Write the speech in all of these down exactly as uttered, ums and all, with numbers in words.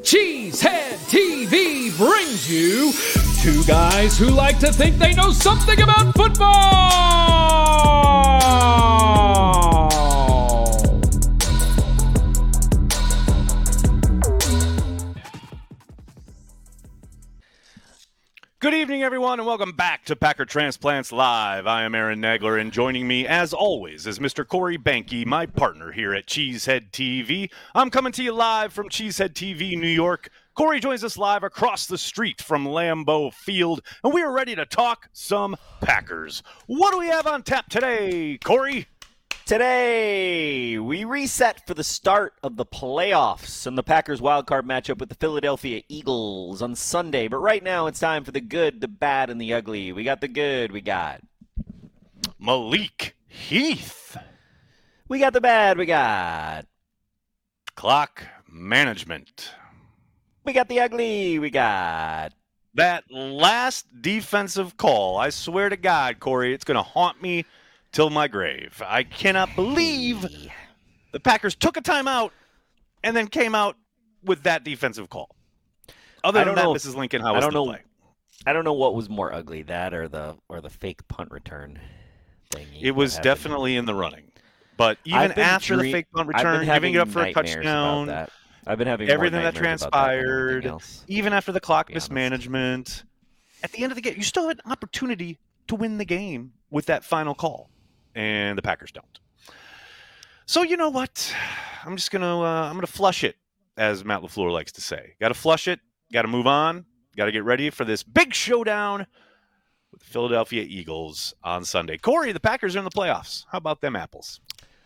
Cheesehead T V brings you two guys who like to think they know something about football. Good evening, everyone, and welcome back to Packer Transplants Live. I am Aaron Nagler, and joining me, as always, is Mister Corey Banky, my partner here at Cheesehead T V. I'm coming to you live from Cheesehead T V, New York. Corey joins us live across the street from Lambeau Field, and we are ready to talk some Packers. What do we have on tap today, Corey? Today, we reset for the start of the playoffs and the Packers wildcard matchup with the Philadelphia Eagles on Sunday. But right now, it's time for the good, the bad, and the ugly. We got the good, we got Malik Heath. We got the bad, we got Clock management. We got the ugly, we got that last defensive call. I swear to God, Corey, it's going to haunt me till my grave. I cannot believe the Packers took a timeout and then came out with that defensive call. Other than that, know, Missus Lincoln, how was I don't the know, play? I don't know what was more ugly, that or the or the fake punt return thing. It was definitely in the running. But even after dream- the fake punt I've return, been giving it up for a nightmares about touchdown, that. I've been having everything more that nightmares about that than transpired, anything else, even after the clock to be honest. mismanagement, at the end of the game, you still have an opportunity to win the game with that final call. And the Packers don't. So you know what? I'm just gonna uh, I'm gonna flush it, as Matt LaFleur likes to say. Got to flush it. Got to move on. Got to get ready for this big showdown with the Philadelphia Eagles on Sunday. Corey, the Packers are in the playoffs. How about them apples?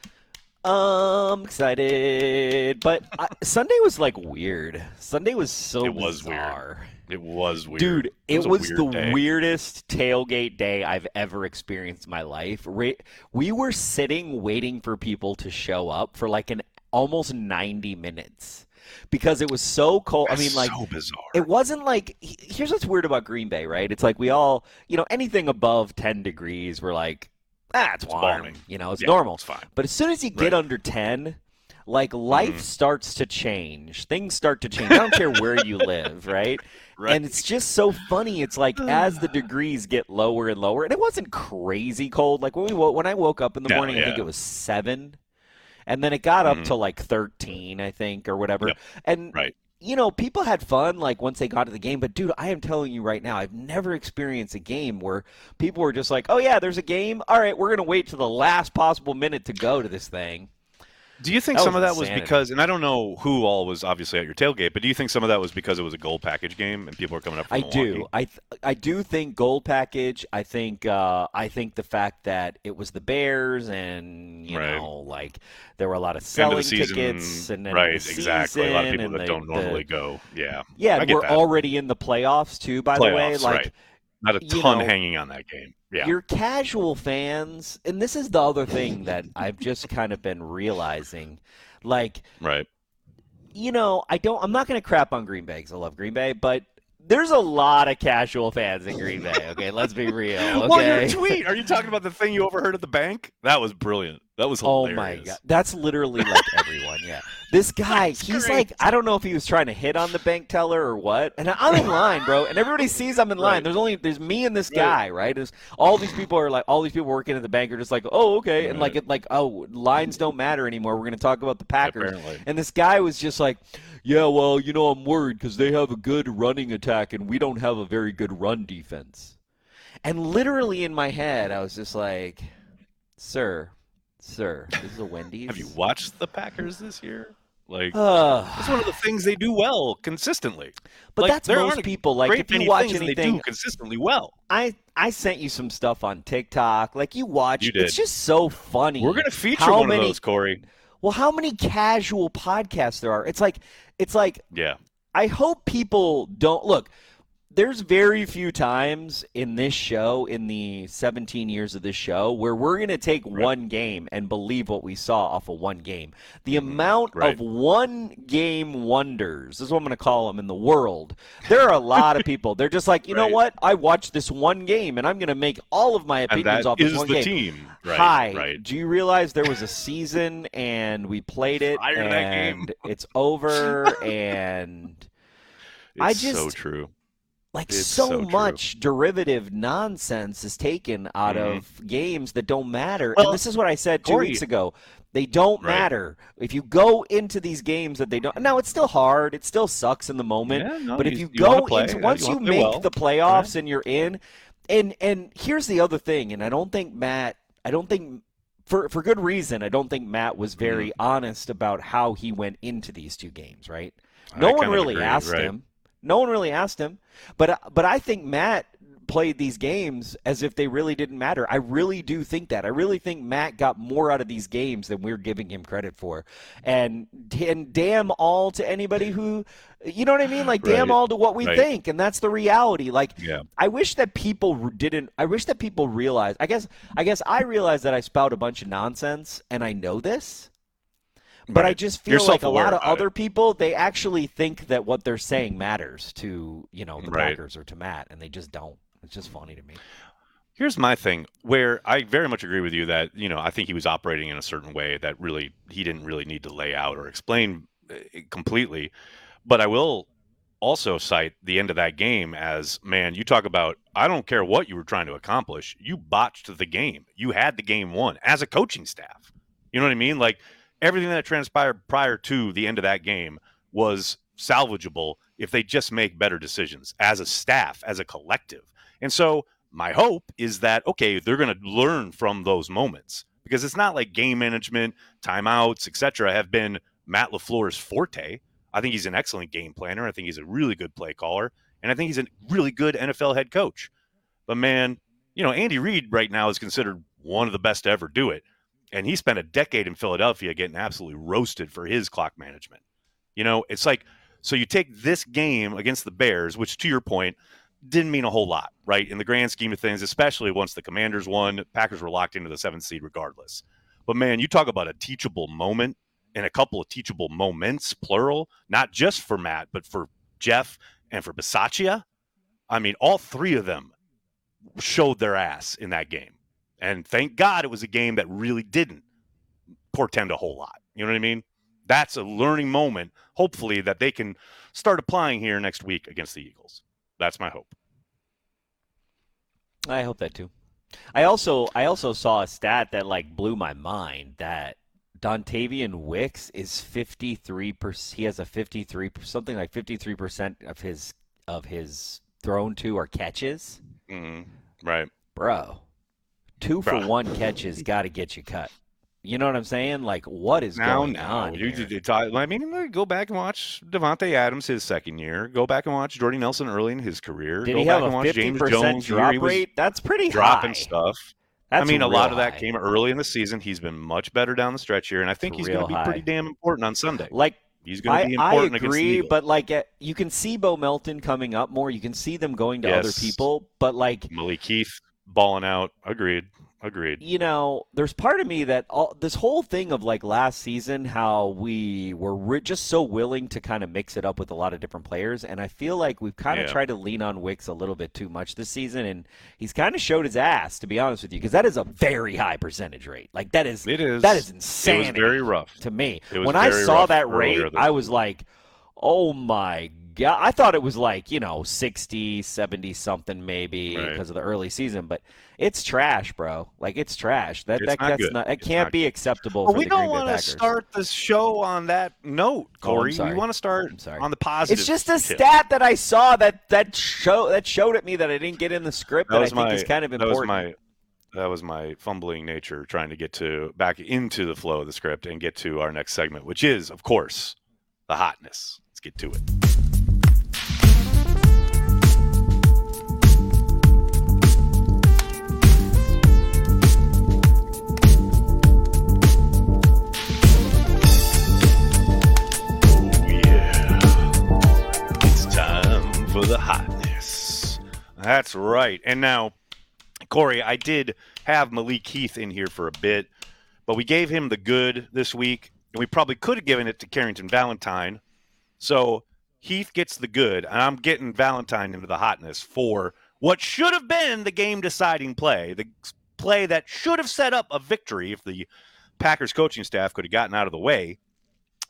I'm excited, but I, Sunday was like weird. Sunday was so It was bizarre. weird. It was weird. Dude, it, was, was, a the weird day. weirdest tailgate day I've ever experienced in my life. Ra- We were sitting waiting for people to show up for like an almost ninety minutes because it was so cold. That's I mean, like, so bizarre. it wasn't like, he- here's what's weird about Green Bay, right? It's like we all, you know, anything above ten degrees, we're like, ah, it's, It's warm. balmy. You know, it's Yeah, normal. it's fine. But as soon as you get Right. under ten, like life Mhm. starts to change. Things start to change. I don't care where you live, right? Right. And it's just so funny. It's like as the degrees get lower and lower, and it wasn't crazy cold. Like when we wo- when I woke up in the No, morning, I think yeah. it was seven, and then it got up Mhm. to like thirteen, I think, or whatever. Yep. And Right. you know, people had fun like once they got to the game. But dude, I am telling you right now, I've never experienced a game where people were just like, "Oh yeah, there's a game. All right, we're gonna wait to the last possible minute to go to this thing." Do you think That some was of that was insanity. because, and I don't know who all was obviously at your tailgate, but do you think some of that was because it was a gold package game and people were coming up from I Milwaukee? do. I th- I do think gold package. I think uh, I think the fact that it was the Bears and you Right. know like there were a lot of End of selling the season, tickets and then right? the Exactly. A lot of season people and that the- don't normally the, go. Yeah. Yeah, I and get we're that. already in the playoffs too. By the way, Playoffs, like right. Not a you ton know, hanging on that game. Yeah. your casual fans, and this is the other thing that I've just kind of been realizing, like. Right. You know, I don't. I'm not going to crap on Green Bay because I love Green Bay, but there's a lot of casual fans in Green Bay. Okay, let's be real. Okay? Well, your tweet. Are you talking about the thing you overheard at the bank? That was brilliant. That was Oh hilarious. my god, that's literally like everyone. Yeah, this guy, That's he's great. like, I don't know if he was trying to hit on the bank teller or what. And I'm in line, bro, and everybody sees I'm in line. Right. There's only there's me and this Right. guy, right? There's, all these people are like, all these people working at the bank are just like, oh okay, and like Right. it like oh lines don't matter anymore. We're gonna talk about the Packers. Apparently. And this guy was just like, yeah, well, you know, I'm worried because they have a good running attack and we don't have a very good run defense. And literally in my head, I was just like, sir, sir, this is a Wendy's. Have you watched the Packers this year? Like, Uh, it's one of the things they do well consistently. but Like, that's there most aren't people. Like, great if you many watch things they anything, do consistently well. I I sent you some stuff on TikTok. Like, you watch, You did. it's just so funny. We're gonna feature how one many, of those, Corey. Well, how many casual podcasts there are? It's like, it's like, Yeah. I hope people don't look. There's very few times in this show, in the seventeen years of this show, where we're going to take Right. one game and believe what we saw off of one game. The amount Right. of one game wonders, this is what I'm going to call them in the world. There are a lot of people. They're just like, you know Right. what? I watched this one game and I'm going to make all of my And opinions that off this is one the game. team. Right. Hi, Right. do you realize there was a season and we played it Prior to that game. and it's over and It's I just so true. like It's so, so true. much derivative nonsense is taken out Mhm. of games that don't matter. Well, and this is what I said two Corey- weeks ago. They don't Right. matter. If you go into these games that they don't now it's still hard. It still sucks in the moment. Yeah, no, but if you- you, you wanna go play, into uh, once you you, wanna play make well, the playoffs and you're in, and and here's the other thing, and I don't think Matt I don't think for for good reason, I don't think Matt was very Mm-hmm. honest about how he went into these two games, right? I No one kind of really agree, asked right. him. No one really asked him. But but I think Matt played these games as if they really didn't matter. I really do think that. I really think Matt got more out of these games than we're giving him credit for. And and damn all to anybody who, you know what I mean? Like damn Right. all to what we Right. think, and that's the reality. Like Yeah. I wish that people didn't. I wish that people realized. I guess. I guess I realize that I spout a bunch of nonsense, and I know this. But I Right. just You're feel like a lot self-aware of about it. other people, they actually think that what they're saying matters to, you know, the Right. Packers or to Matt, and they just don't. It's just funny to me. Here's my thing, where I very much agree with you that, you know, I think he was operating in a certain way that really he didn't really need to lay out or explain uh, completely. But I will also cite the end of that game as, man, you talk about, I don't care what you were trying to accomplish. You botched the game. You had the game won as a coaching staff. You know what I mean? Like everything that transpired prior to the end of that game was salvageable if they just make better decisions as a staff, as a collective. And so my hope is that, okay, they're going to learn from those moments, because it's not like game management, timeouts, et cetera have been Matt LaFleur's forte. I think he's an excellent game planner. I think he's a really good play caller. And I think he's a really good N F L head coach. But man, you know, Andy Reid right now is considered one of the best to ever do it. And he spent a decade in Philadelphia getting absolutely roasted for his clock management. You know, it's like, so you take this game against the Bears, which to your point, didn't mean a whole lot, right? In the grand scheme of things, especially once the Commanders won, Packers were locked into the seventh seed regardless. But man, you talk about a teachable moment and a couple of teachable moments, plural, not just for Matt, but for Jeff and for Bisaccia. I mean, all three of them showed their ass in that game. And thank God it was a game that really didn't portend a whole lot. You know what I mean? That's a learning moment, hopefully, that they can start applying here next week against the Eagles. That's my hope. I hope that too. I also I also saw a stat that like blew my mind that Dontavian Wicks is fifty-three percent. He has a fifty-three something like fifty-three percent of his of his thrown to or catches. Mm-hmm. Right. Bro, two for Bruh. one catches got to get you cut. You know what I'm saying? Like, what is Now, going now, on you, here? you talk, I mean, go back and watch Devontae Adams his second year. Go back and watch Jordy Nelson early in his career. Did go he back have and a watch fifty James percent Jones. the year drop he was rate? That's pretty dropping high. stuff. That's I mean, a real lot of that high. came early in the season. He's been much better down the stretch here, and I think It's he's going to real be pretty high. damn important on Sunday. Like, He's going to I, be I important against the agree, Eagles. but like uh, you can see Bo Melton coming up more. You can see them going to other Yes. people, but like Malik Keith balling out. Agreed. Agreed. you know, there's part of me that all, this whole thing of like last season, how we were re- just so willing to kind of mix it up with a lot of different players, and I feel like we've kind of Yeah. tried to lean on Wicks a little bit too much this season, and he's kind of showed his ass, to be honest with you, because that is a very high percentage rate. Like that is It is. that is It insanity. was very rough. to me. It was When I very saw rough that earlier rate, this I was like, oh my God. I thought it was like, you know, sixty, seventy something maybe Right. because of the early season, but it's trash, bro. Like it's trash. That It's that not that's good. not it It's can't not be good. acceptable But for we the don't Green Bay want to Packers. start the show on that note, Oh, I'm Corey. sorry. we want to start I'm sorry. on the positive. It's just a tip. stat that I saw that that show that showed at me that I didn't get in the script that, That I was think my. is kind of that important. was my. That was my fumbling nature trying to get to back into the flow of the script and get to our next segment, which is, of course, the hotness. Let's get to it. Yeah. It's time for the hotness. That's right. And now, Corey, I did have Malik Heath in here for a bit, but we gave him the good this week, and we probably could have given it to Carrington Valentine. So Heath gets the good, and I'm getting Valentine into the hotness for what should have been the game-deciding play, the play that should have set up a victory if the Packers coaching staff could have gotten out of the way.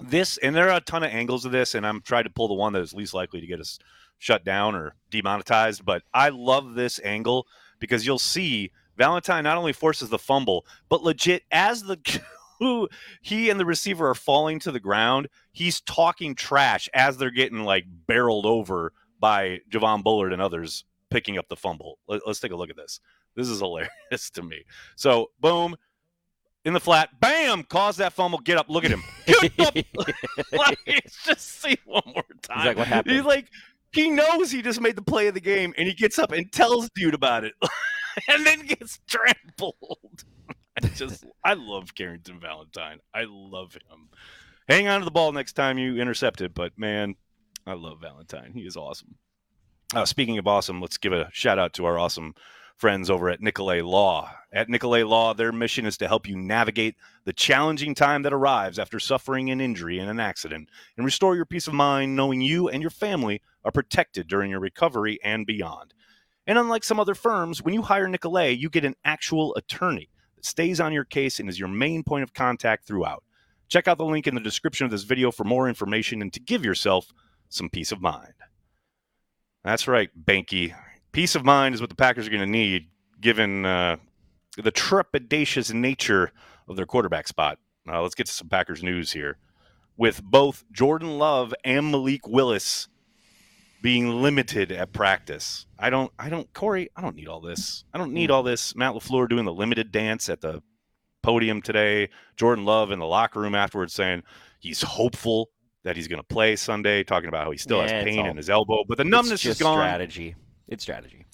This, and there are a ton of angles of this, and I'm trying to pull the one that is least likely to get us shut down or demonetized, but I love this angle because you'll see Valentine not only forces the fumble, but legit as the who he and the receiver are falling to the ground, he's talking trash as they're getting like barreled over by Javon Bullard and others picking up the fumble. Let, let's take a look at this. This is hilarious to me. So, boom, in the flat, bam, cause that fumble, get up, look at him. Get up. Like, just see one more time. He's like, what happened? He's like, he knows he just made the play of the game, and he gets up and tells dude about it, and then gets trampled. I just, I love Carrington Valentine. I love him. Hang on to the ball next time you intercept it, but man, I love Valentine. He is awesome. Uh, speaking of awesome, let's give a shout out to our awesome friends over at Nicolay Law. At Nicolay Law, their mission is to help you navigate the challenging time that arrives after suffering an injury in an accident and restore your peace of mind knowing you and your family are protected during your recovery and beyond. And unlike some other firms, when you hire Nicolay, you get an actual attorney that stays on your case and is your main point of contact throughout. Check out the link in the description of this video for more information and to give yourself some peace of mind. That's right, Banky. Peace of mind is what the Packers are going to need, given uh, the trepidatious nature of their quarterback spot. Uh, let's get to some Packers news here. With both Jordan Love and Malik Willis being limited at practice, I don't, I don't, Corey, I don't need all this. I don't need all this. Matt LaFleur doing the limited dance at the podium today. Jordan Love in the locker room afterwards saying he's hopeful that he's going to play Sunday, talking about how he still Yeah, has pain all- in his elbow, but the numbness it's just is gone. strategy. It's strategy.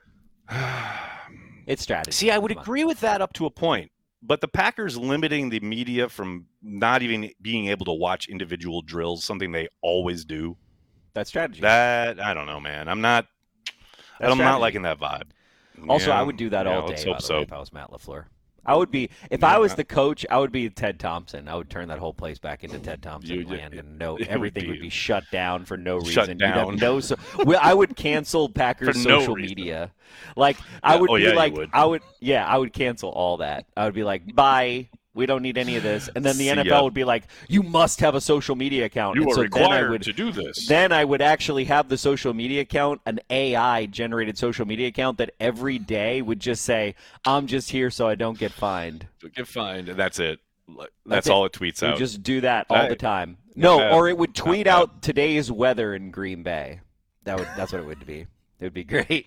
It's strategy. See, I would Come on. agree with that up to a point, but the Packers limiting the media from not even being able to watch individual drills, something they always do. That's strategy. That I don't know, man. I'm not. That's I'm not strategy. liking that vibe. Also, Yeah, I would do that yeah, all day, let's by hope the so. way, if I was Matt LaFleur. I would be, if Yeah. I was the coach, I would be Ted Thompson. I would turn that whole place back into Ted Thompson You- you- land, and no, it would everything would be- be, shut down for no reason. Shut You'd down. have no, so, well, I would cancel Packers For no social reason. media. Like, I Yeah, would oh, be yeah, you like, would. I would, yeah, I would cancel all that. I would be like, bye. We don't need any of this. And then the See N F L ya. would be like, you must have a social media account. You and are so then I required would, to do this. Then I would actually have the social media account, an A I-generated social media account that every day would just say, I'm just here so I don't get fined. Get fined, and that's it. That's, That's it. all it tweets It would out. just do that all Right. the time. No, bad. or it would Not tweet bad. out today's weather in Green Bay. That would that's what it would be. It would be great.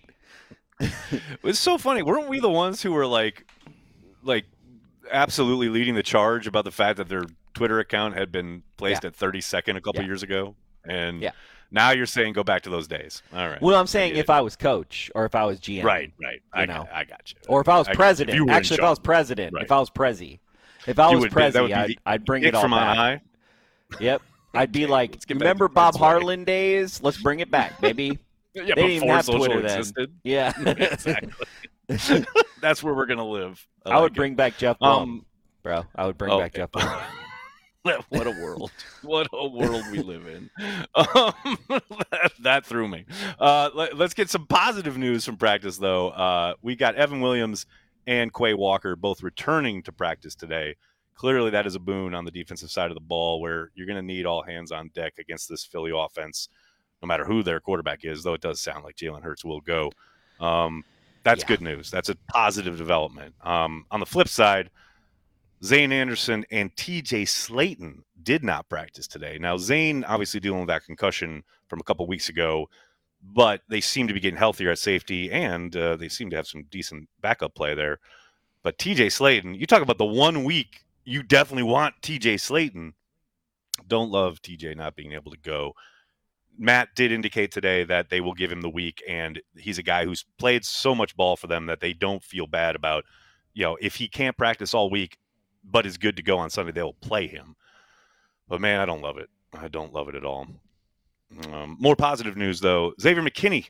It's so funny. Weren't we the ones who were like, like, absolutely leading the charge about the fact that their Twitter account had been placed Yeah. at thirty second a couple Yeah. years ago? And Yeah. now you're saying go back to those days. All right. Well, I'm saying get if it. I was coach or if I was G M. Right, right. I, you got- know. I got you. Or if I was I got you. If president. you were in Actually, if I was charge. president, Right. if I was prezi. If I You was would be- that would prezi, be I'd, the I'd bring Ick it all from my back. eye. Yep. I'd be Okay, like, let's get back remember to Bob Vince Wright." Harlan days? Let's bring it back, baby. Yeah, They didn't even before have social Twitter then. existed. Yeah. Exactly. That's where we're gonna live. I would like it. bring back Jeff Blum, Um, bro. I would bring oh, back Jeff Blum. What a world. What a world we live in. Um, that, that threw me. Uh, let, us get some positive news from practice, though. Uh, we got Evan Williams and Quay Walker both returning to practice today. Clearly, that is a boon on the defensive side of the ball where you're going to need all hands on deck against this Philly offense, no matter who their quarterback is, though it does sound like Jalen Hurts will go. Um, that's Yeah. good news. That's a positive development. Um, on the flip side, Zane Anderson and T J Slayton did not practice today. Now, Zane obviously dealing with that concussion from a couple weeks ago, but they seem to be getting healthier at safety, and uh, they seem to have some decent backup play there. But T J Slayton, you talk about the one week you definitely want T J Slayton. Don't love T J not being able to go. Matt did indicate today that they will give him the week, and he's a guy who's played so much ball for them that they don't feel bad about, you know, if he can't practice all week, but is good to go on Sunday, they'll play him. But, man, I don't love it. I don't love it at all. Um, more positive news, though. Xavier McKinney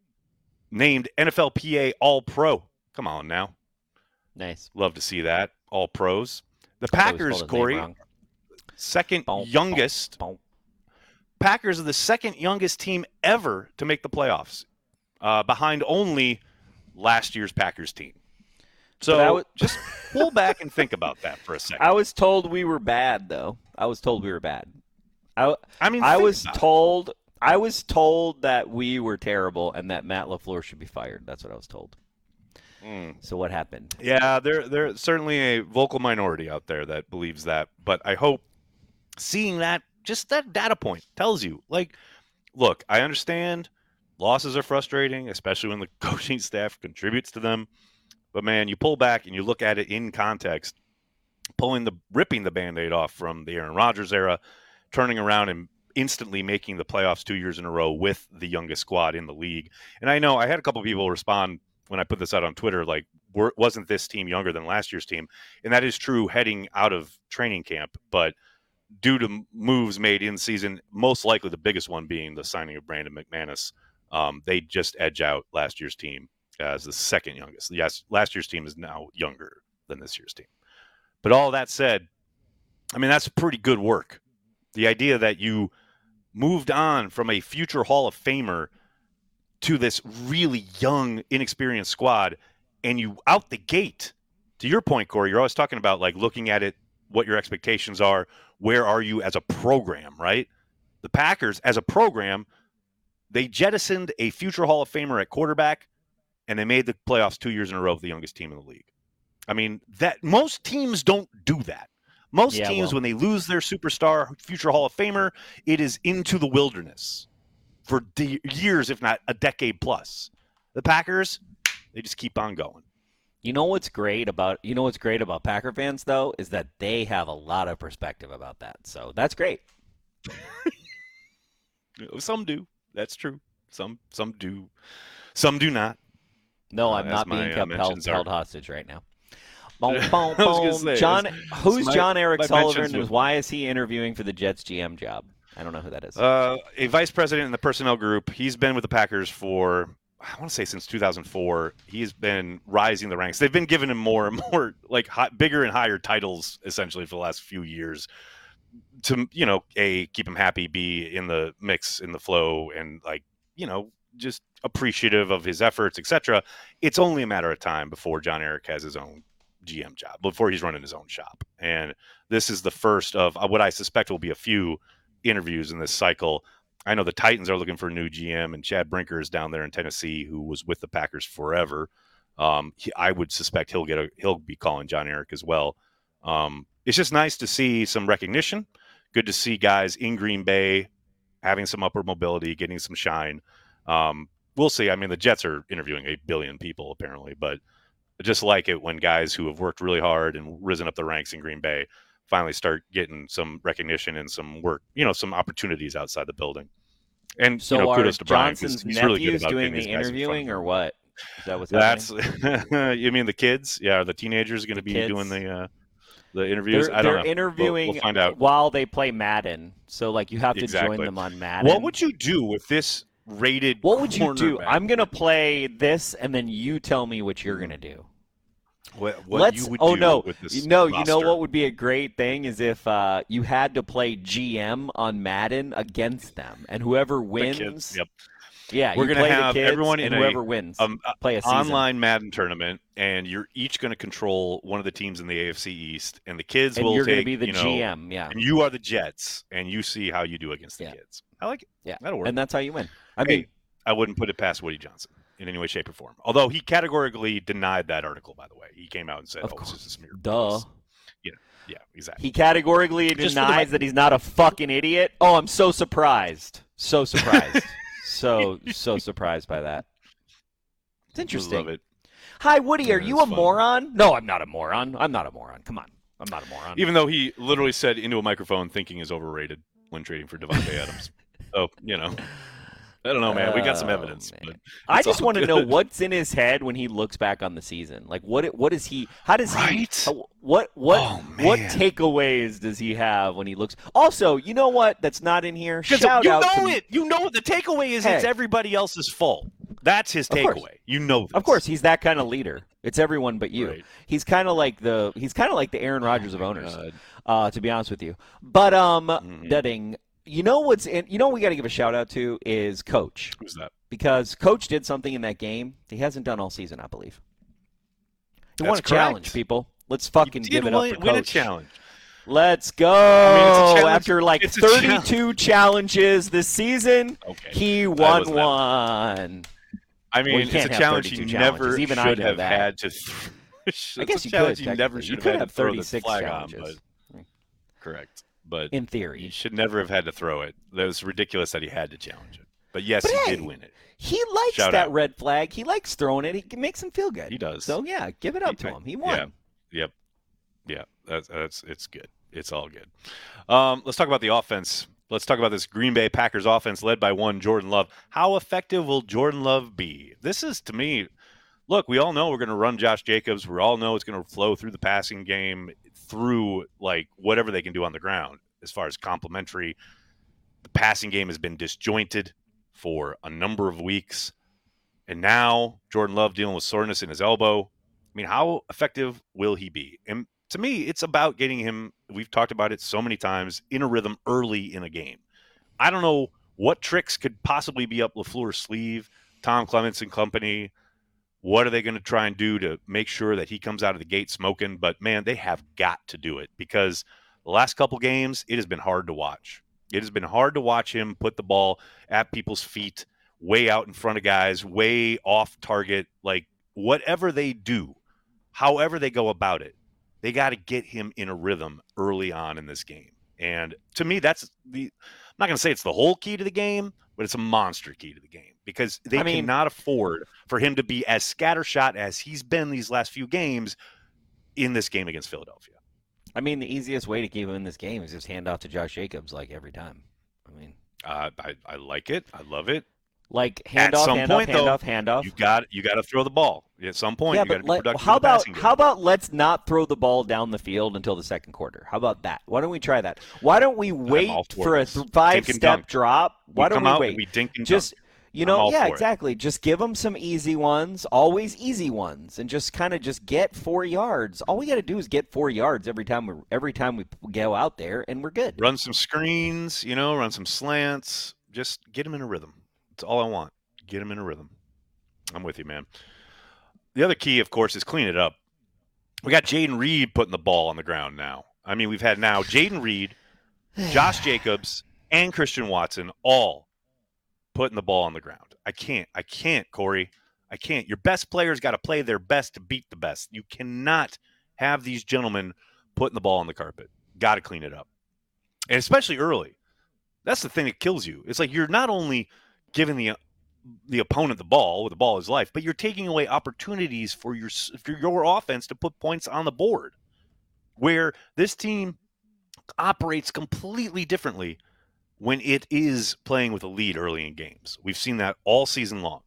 named N F L P A All-Pro. Come on now. Nice. Love to see that. All-Pros. The I always Packers, spelled his name Corey, wrong. second Boom, youngest. boom, boom. Packers are the second youngest team ever to make the playoffs, uh, behind only last year's Packers team. So But I would- just pull back and think about that for a second. I was told we were bad, though. I was told we were bad. I, I mean, I think was about it. told I was told that we were terrible and that Matt LaFleur should be fired. That's what I was told. Mm. So what happened? Yeah, there there's certainly a vocal minority out there that believes that. But I hope seeing that, just that data point tells you, like, look, I understand losses are frustrating, especially when the coaching staff contributes to them. But man, you pull back and you look at it in context, pulling the ripping the Band-Aid off from the Aaron Rodgers era, turning around and instantly making the playoffs two years in a row with the youngest squad in the league. And I know I had a couple people respond when I put this out on Twitter, like, wasn't this team younger than last year's team? And that is true heading out of training camp, but due to moves made in season, most likely the biggest one being the signing of Brandon McManus, um, they just edge out last year's team as the second youngest. Yes, last year's team is now younger than this year's team. But all that said, I mean, that's pretty good work. The idea that you moved on from a future Hall of Famer to this really young, inexperienced squad, and you out the gate, to your point, Corey, you're always talking about, like, looking at it, what your expectations are, where are you as a program, right? The Packers, as a program, they jettisoned a future Hall of Famer at quarterback, and they made the playoffs two years in a row with the youngest team in the league. I mean, that most teams don't do that. Most Yeah, teams, well. when they lose their superstar, future Hall of Famer, it is into the wilderness for de- years, if not a decade plus. The Packers, they just keep on going. You know what's great about you know what's great about Packer fans though is that they have a lot of perspective about that. So that's great. Some do. That's true. Some some do. Some do not. No, Uh, I'm as not my, being uh, kept held, mentions are- held hostage right now. Boom, boom, I was gonna boom. say, John, it's- who's my- John Eric my Sullivan, mentions and would- why is he interviewing for the Jets G M job? I don't know who that is. Uh, a vice president in the personnel group. He's been with the Packers for, I want to say, since two thousand four. He's been rising the ranks. They've been giving him more and more, like, hot, bigger and higher titles, essentially, for the last few years to, you know, A, keep him happy, B, in the mix, in the flow, and, like, you know, just appreciative of his efforts, et cetera. It's only a matter of time before John Eric has his own G M job, before he's running his own shop. And this is the first of what I suspect will be a few interviews in this cycle. I know the Titans are looking for a new G M, and Chad Brinker is down there in Tennessee, who was with the Packers forever. Um, he, I would suspect he'll get a he'll be calling John Eric as well. Um, it's just nice to see some recognition. Good to see guys in Green Bay having some upward mobility, getting some shine. Um, we'll see. I mean, the Jets are interviewing a billion people apparently, but I just like it when guys who have worked really hard and risen up the ranks in Green Bay finally start getting some recognition and some work, you know, some opportunities outside the building. And so you know, are kudos to Brian, 'cause Johnson's he's really good nephews about doing getting the these guys in front of interviewing, him. or what? Is that what's happening? That's you mean the kids? Yeah, are the teenagers going to be kids. doing the uh, the interviews? They're, I don't they're know. interviewing We'll, we'll find out. while they play Madden. So, like, you have to Exactly. join them on Madden. What would you do with this rated? What would you do? cornerback? I'm gonna play this, and then you tell me what you're gonna do. What, what Let's. you would oh do no, with this You- no. You know roster. what would be a great thing is if uh, you had to play G M on Madden against them, and whoever The wins, kids, Yep. yeah, We're you gonna play have the kids, everyone and in a, whoever wins Um, play a season. online Madden tournament, and you're each going to control one of the teams in the A F C East, and the kids and will you're take, gonna be the you know, G M, yeah, and you are the Jets, and you see how you do against the Yeah. kids. I like it. yeah, That'll work. and that's how you win. I Hey, mean, I wouldn't put it past Woody Johnson in any way, shape, or form. Although he categorically denied that article, by the way. He came out and said, Of "Oh, course. this is a smear." duh. You know, yeah, exactly. He categorically Just for the denies record. that he's not a fucking idiot. Oh, I'm so surprised. So surprised. so so surprised by that. It's interesting. Love it. Hi, Woody. Are Yeah, you it's a fun. moron? No, I'm not a moron. I'm not a moron. Come on. I'm not a moron. Even though he literally said into a microphone, thinking is overrated when trading for Devontae Adams. So you know, I don't know, man. We got some Oh, evidence. man. But I it's just all want to know good. what's in his head when he looks back on the season. Like, what? What is he? How does Right? he? how- What? What? Oh, what man. takeaways does he have when he looks? Also, you know what? That's not in here. Because Shout you out know to it. You know the takeaway is it's Hey. everybody else's fault. That's his Of course. takeaway. You know this. Of course, he's that kind of leader. It's everyone but you. Right. He's kind of like the he's kind of like the Aaron Rodgers of owners, God. uh, to be honest with you. But um, Mhm. Dudding, you know what's in, you know what we got to give a shout out to is Coach, Who's that? because Coach did something in that game he hasn't done all season, I believe. He won a That's challenge, correct. people. Let's fucking You give did it up win, for win a Coach. challenge. Let's go. I mean, it's a challenge. After like It's a thirty-two challenges this season, Okay. he won wasn't that one. I mean, Well, you it's a can't have challenge you thirty-two never challenges. Even I should know have that. had to. Th- it's I guess a you challenge could. you never technically. should You have could had have to throw the thirty-six flag on, challenges. but correct. But In theory, you should never have had to throw it. That was ridiculous that he had to challenge it. But yes, But he hey, did win it. he likes Shout that out. red flag. He likes throwing it. It makes him feel good. He does. So yeah, give it up He- to him. He won. Yeah. Yep. Yeah. That's that's it's good. It's all good. Um, let's talk about the offense. Let's talk about this Green Bay Packers offense led by one Jordan Love. How effective will Jordan Love be? This is, to me, look, we all know we're going to run Josh Jacobs. We all know it's going to flow through the passing game, through like whatever they can do on the ground as far as complementary. The passing game has been disjointed for a number of weeks. And now Jordan Love dealing with soreness in his elbow. I mean, how effective will he be? And to me, it's about getting him, we've talked about it so many times, in a rhythm early in a game. I don't know what tricks could possibly be up LaFleur's sleeve, Tom Clements and company. What are they going to try and do to make sure that he comes out of the gate smoking? But, man, they have got to do it because the last couple games, it has been hard to watch. It has been hard to watch him put the ball at people's feet, way out in front of guys, way off target. Like, whatever they do, however they go about it, they got to get him in a rhythm early on in this game. And to me, that's the – I'm not going to say it's the whole key to the game, but it's a monster key to the game because they I mean, cannot afford for him to be as scattershot as he's been these last few games in this game against Philadelphia. I mean, the easiest way to keep him in this game is just hand off to Josh Jacobs like every time. I mean, uh, I, I like it. I love it. Like hand At off, some hand point, off, hand though, off, hand off. You got you got to throw the ball at some point. Yeah, you got to but be let, productive. how in the about passing game. how about let's not throw the ball down the field until the second quarter? How about that? Why don't we try that? Why don't we wait all for for a this. th- Dink and five-step dunk. drop? Why We don't come we out wait? and we dink and just dunk. you I'm know, all yeah, for it. exactly. Just give them some easy ones, always easy ones, and just kind of just get four yards. All we got to do is get four yards every time we every time we go out there, and we're good. Run some screens, you know, run some slants. Just get him in a rhythm. That's all I want. Get him in a rhythm. I'm with you, man. The other key, of course, is clean it up. We got Jaden Reed putting the ball on the ground now. I mean, we've had now Jaden Reed, Josh Jacobs, and Christian Watson all putting the ball on the ground. I can't. I can't, Corey. I can't. Your best players got to play their best to beat the best. You cannot have these gentlemen putting the ball on the carpet. Got to clean it up. And especially early. That's the thing that kills you. It's like you're not only giving the the opponent the ball with the ball is life, but you're taking away opportunities for your for your offense to put points on the board, where this team operates completely differently when it is playing with a lead early in games. We've seen that all season long.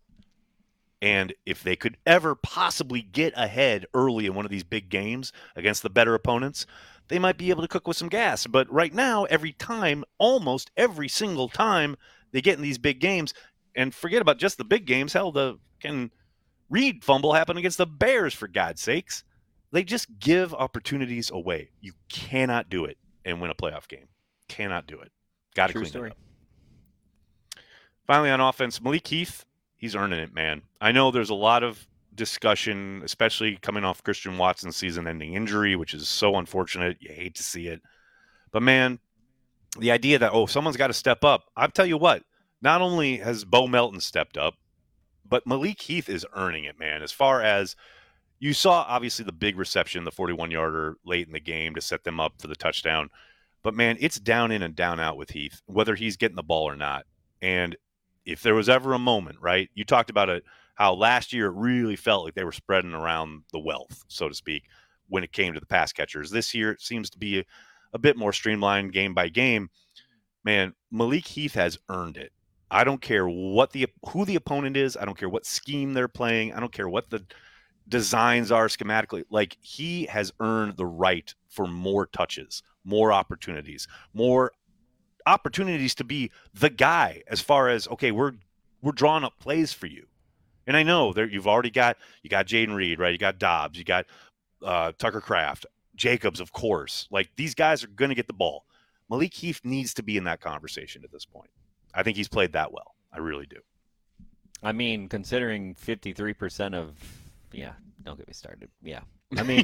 And if they could ever possibly get ahead early in one of these big games against the better opponents, they might be able to cook with some gas. But right now, every time, almost every single time they get in these big games, and forget about just the big games, hell, the can Reed fumble happen against the Bears, for God's sakes. They just give opportunities away. You cannot do it and win a playoff game. Cannot do it. Got to clean story. it up. Finally, on offense, Malik Heath, he's earning it, man. I know there's a lot of discussion, especially coming off Christian Watson's season-ending injury, which is so unfortunate. You hate to see it. But, man, the idea that, oh, someone's got to step up. I'll tell you what, not only has Bo Melton stepped up, but Malik Heath is earning it, man. As far as you saw, obviously, the big reception, the forty-one-yarder late in the game to set them up for the touchdown. But, man, it's down in and down out with Heath, whether he's getting the ball or not. And if there was ever a moment, right, you talked about it, how last year it really felt like they were spreading around the wealth, so to speak, when it came to the pass catchers. This year it seems to be a, a bit more streamlined game by game. Man, Malik Heath has earned it. I don't care what the who the opponent is. I don't care what scheme they're playing. I don't care what the designs are schematically. Like, he has earned the right for more touches, more opportunities, more opportunities to be the guy as far as, okay, we're we're drawing up plays for you. And I know there you've already got you got Jaden Reed, right? You got Dobbs, you got uh, Tucker Kraft, Jacobs, of course. Like, these guys are going to get the ball. Malik Heath needs to be in that conversation at this point. I think he's played that well. I really do. I mean, considering fifty-three percent of, yeah, don't get me started. Yeah, I mean,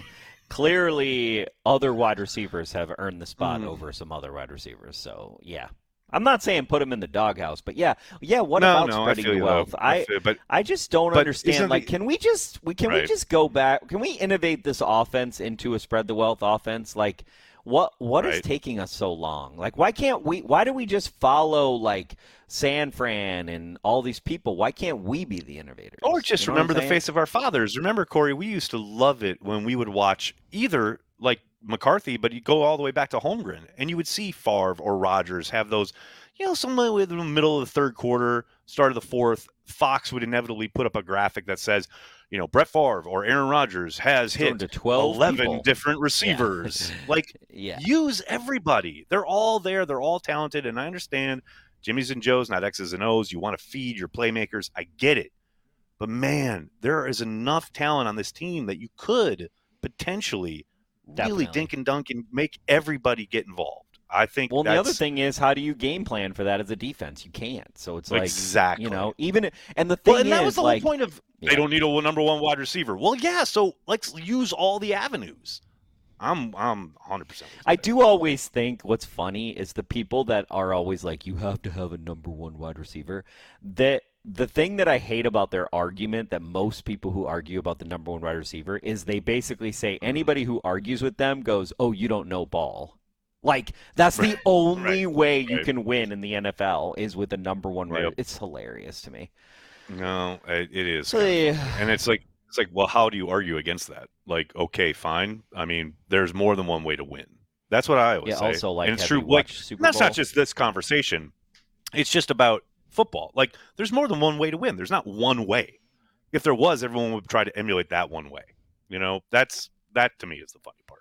clearly other wide receivers have earned the spot Mm. over some other wide receivers. So yeah, I'm not saying put him in the doghouse, but yeah, yeah. What No, about no, I spreading feel the you, wealth? though. I I feel- but I just don't but understand. isn't Like, the- can we just we can we Right. just go back? Can we innovate this offense into a spread the wealth offense? Like, what what is Right. taking us so long? Like, why can't we? Why do we just follow like San Fran and all these people? Why can't we be the innovators? Or just You know what remember I'm the saying? face of our fathers. Remember, Corey, we used to love it when we would watch either like McCarthy, but you go all the way back to Holmgren, and you would see Favre or Rodgers have those, you know, somewhere in the middle of the third quarter, start of the fourth, Fox would inevitably put up a graphic that says, you know, Brett Favre or Aaron Rodgers has Thrown hit to twelve eleven people. different receivers. Like, Yeah. use everybody. They're all there. They're all talented. And I understand Jimmy's and Joe's, not X's and O's. You want to feed your playmakers. I get it. But man, there is enough talent on this team that you could potentially really Definitely. dink and dunk and make everybody get involved. I think Well, and that's the other thing is, how do you game plan for that as a defense? You can't. So it's like, Exactly. you know, even and the thing well, and that is, was the like, whole point of yeah. they don't need a number one wide receiver. Well, yeah, so let's use all the avenues. I'm I'm one hundred percent. with you I there. do always think what's funny is the people that are always like, you have to have a number one wide receiver. That the thing that I hate about their argument, that most people who argue about the number one wide receiver, is they basically say anybody who argues with them goes, "Oh, you don't know ball." Like, that's the Right, only right, way you right. can win in the N F L is with a number one wide. Yep. It's hilarious to me. No, it, it is. So, kind of- yeah. And it's like it's like, well, how do you argue against that? Like, okay, fine. I mean, there's more than one way to win. That's what I always Yeah, say. also, like, and it's have true. you Like, watched Super that's Bowl? not just this conversation. It's just about football. Like, there's more than one way to win. There's not one way. If there was, everyone would try to emulate that one way. You know, that's that to me is the funny part.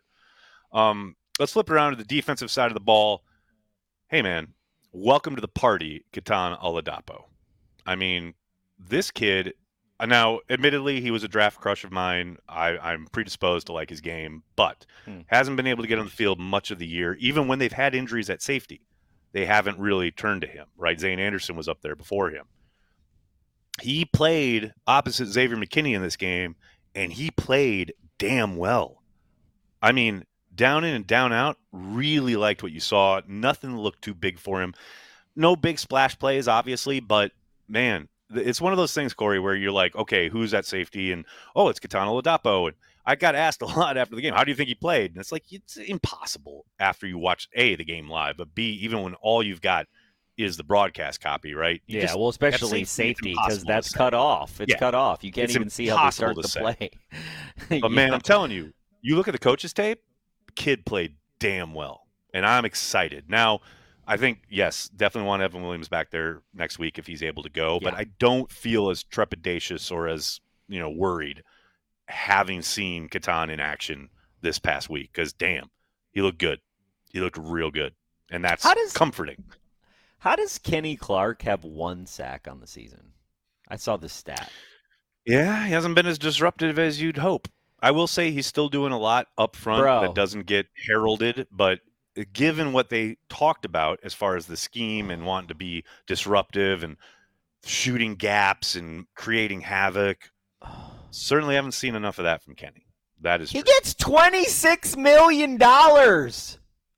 Um, let's flip it around to the defensive side of the ball. Hey, man, welcome to the party, Ketan Oladapo. I mean, this kid. Now, admittedly, he was a draft crush of mine. I, I'm predisposed to like his game, but Hmm. hasn't been able to get on the field much of the year. Even when they've had injuries at safety, they haven't really turned to him, right? Zane Anderson was up there before him. He played opposite Xavier McKinney in this game, and he played damn well. I mean, down in and down out, really liked what you saw. Nothing looked too big for him. No big splash plays, obviously, but man, it's one of those things, Corey, where you're like, okay, who's at safety? And, oh, it's Ketan Oladapo. And I got asked a lot after the game, how do you think he played? And it's like, it's impossible after you watch, A, the game live, but B, even when all you've got is the broadcast copy, right? You Yeah, just- well, at especially safety, it's safety, because impossible to that's say. cut off. It's Yeah. cut off. You can't It's even see how they start impossible to to play. But, man, Yeah. I'm telling you, you look at the coach's tape, kid played damn well. And I'm excited. Now, I think, yes, definitely want Evan Williams back there next week if he's able to go. But Yeah. I don't feel as trepidatious or as, you know, worried having seen Ketan in action this past week. Because, damn, he looked good. He looked real good. And that's How does- comforting. How does Kenny Clark have one sack on the season? I saw the stat. Yeah, he hasn't been as disruptive as you'd hope. I will say he's still doing a lot up front Bro. that doesn't get heralded, but given what they talked about as far as the scheme and wanting to be disruptive and shooting gaps and creating havoc, certainly haven't seen enough of that from Kenny. That is He true. gets twenty-six million dollars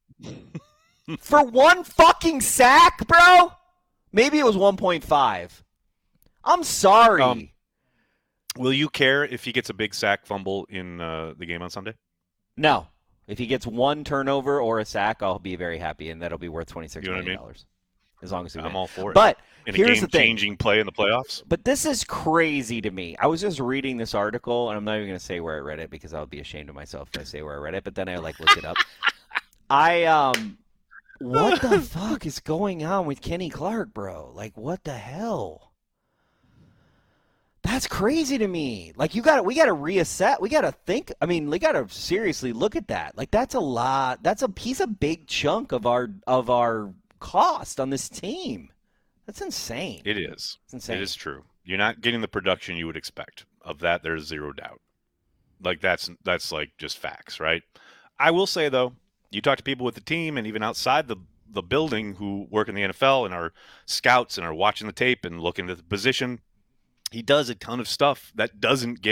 for one fucking sack, bro. Maybe it was one point five. I'm sorry. Um, Will you care if he gets a big sack fumble in uh, the game on Sunday? no. If he gets one turnover or a sack, I'll be very happy, and that'll be worth twenty-six You know what I million mean? dollars. As long as he I'm wins. all for it. But in a here's the thing. game-changing play in the playoffs? But this is crazy to me. I was just reading this article, and I'm not even going to say where I read it because I'll be ashamed of myself if I say where I read it. But then I like looked it up. I um, what the fuck is going on with Kenny Clark, bro? Like, what the hell? That's crazy to me. Like, you got to we got to reassess. We got to think. I mean, we got to seriously look at that. Like, that's a lot. That's a piece of big chunk of our of our cost on this team. That's insane. It is. It's insane. It is true. You're not getting the production you would expect. Of that, there's zero doubt. Like that's that's like just facts, right? I will say though, you talk to people with the team and even outside the the building who work in the N F L and are scouts and are watching the tape and looking at the position. He does a ton of stuff that doesn't get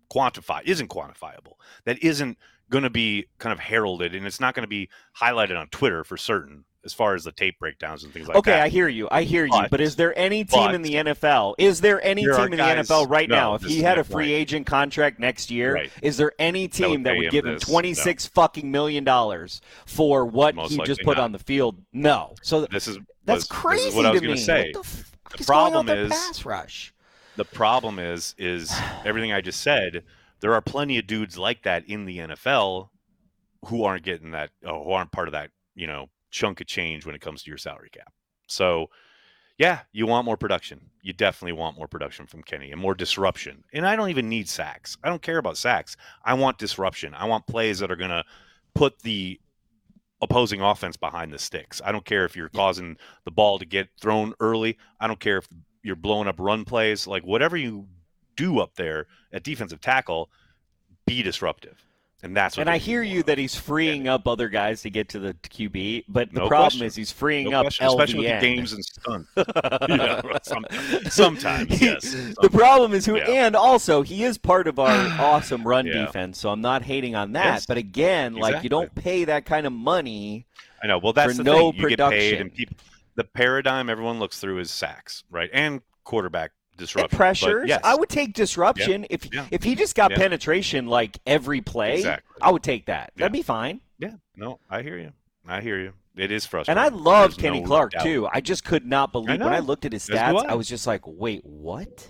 quantify isn't quantifiable, that isn't going to be kind of heralded, and it's not going to be highlighted on Twitter for certain as far as the tape breakdowns and things like okay, that. I hear you. I hear you. But, but is there any team but, in the N F L? Is there any there team in guys, the N F L right no, now? If he had a free point. agent contract next year, right. is there any team that would, that would give him this, twenty-six no. fucking million dollars for what Most he just likely put not. on the field? No. So this is that's was, crazy this is what I was to going me. to say. What the, f- the is problem going on with is pass rush. The problem is is everything I just said. There are plenty of dudes like that in the N F L who aren't getting that, oh, who aren't part of that, you know, chunk of change when it comes to your salary cap. So, yeah, you want more production. You definitely want more production from Kenny and more disruption. And I don't even need sacks. I don't care about sacks. I want disruption. I want plays that are going to put the opposing offense behind the sticks. I don't care if you're causing the ball to get thrown early. I don't care if you're blowing up run plays. Like, whatever you do up there at defensive tackle, be disruptive. And that's what and I hear you that he's freeing up other guys to get to the Q B, but the no problem question. is he's freeing no up question, L V N. especially with the games and stunts. yeah, sometimes, sometimes yes. Sometimes. The problem is who, yeah. and also he is part of our awesome run yeah. defense, so I'm not hating on that. Yes. But again, exactly. like you don't pay that kind of money. I know. Well, that's for the no thing. You production. get paid, and people. The paradigm everyone looks through is sacks, right, and quarterback. Disruption. It pressures. Yes. I would take disruption yeah. if yeah. if he just got yeah. penetration like every play. Exactly. I would take that. Yeah. That'd be fine. Yeah. No, I hear you. I hear you. It is frustrating. And I love There's Kenny no Clark doubt. too. I just could not believe I when I looked at his As do stats. I. I was just like, wait, what?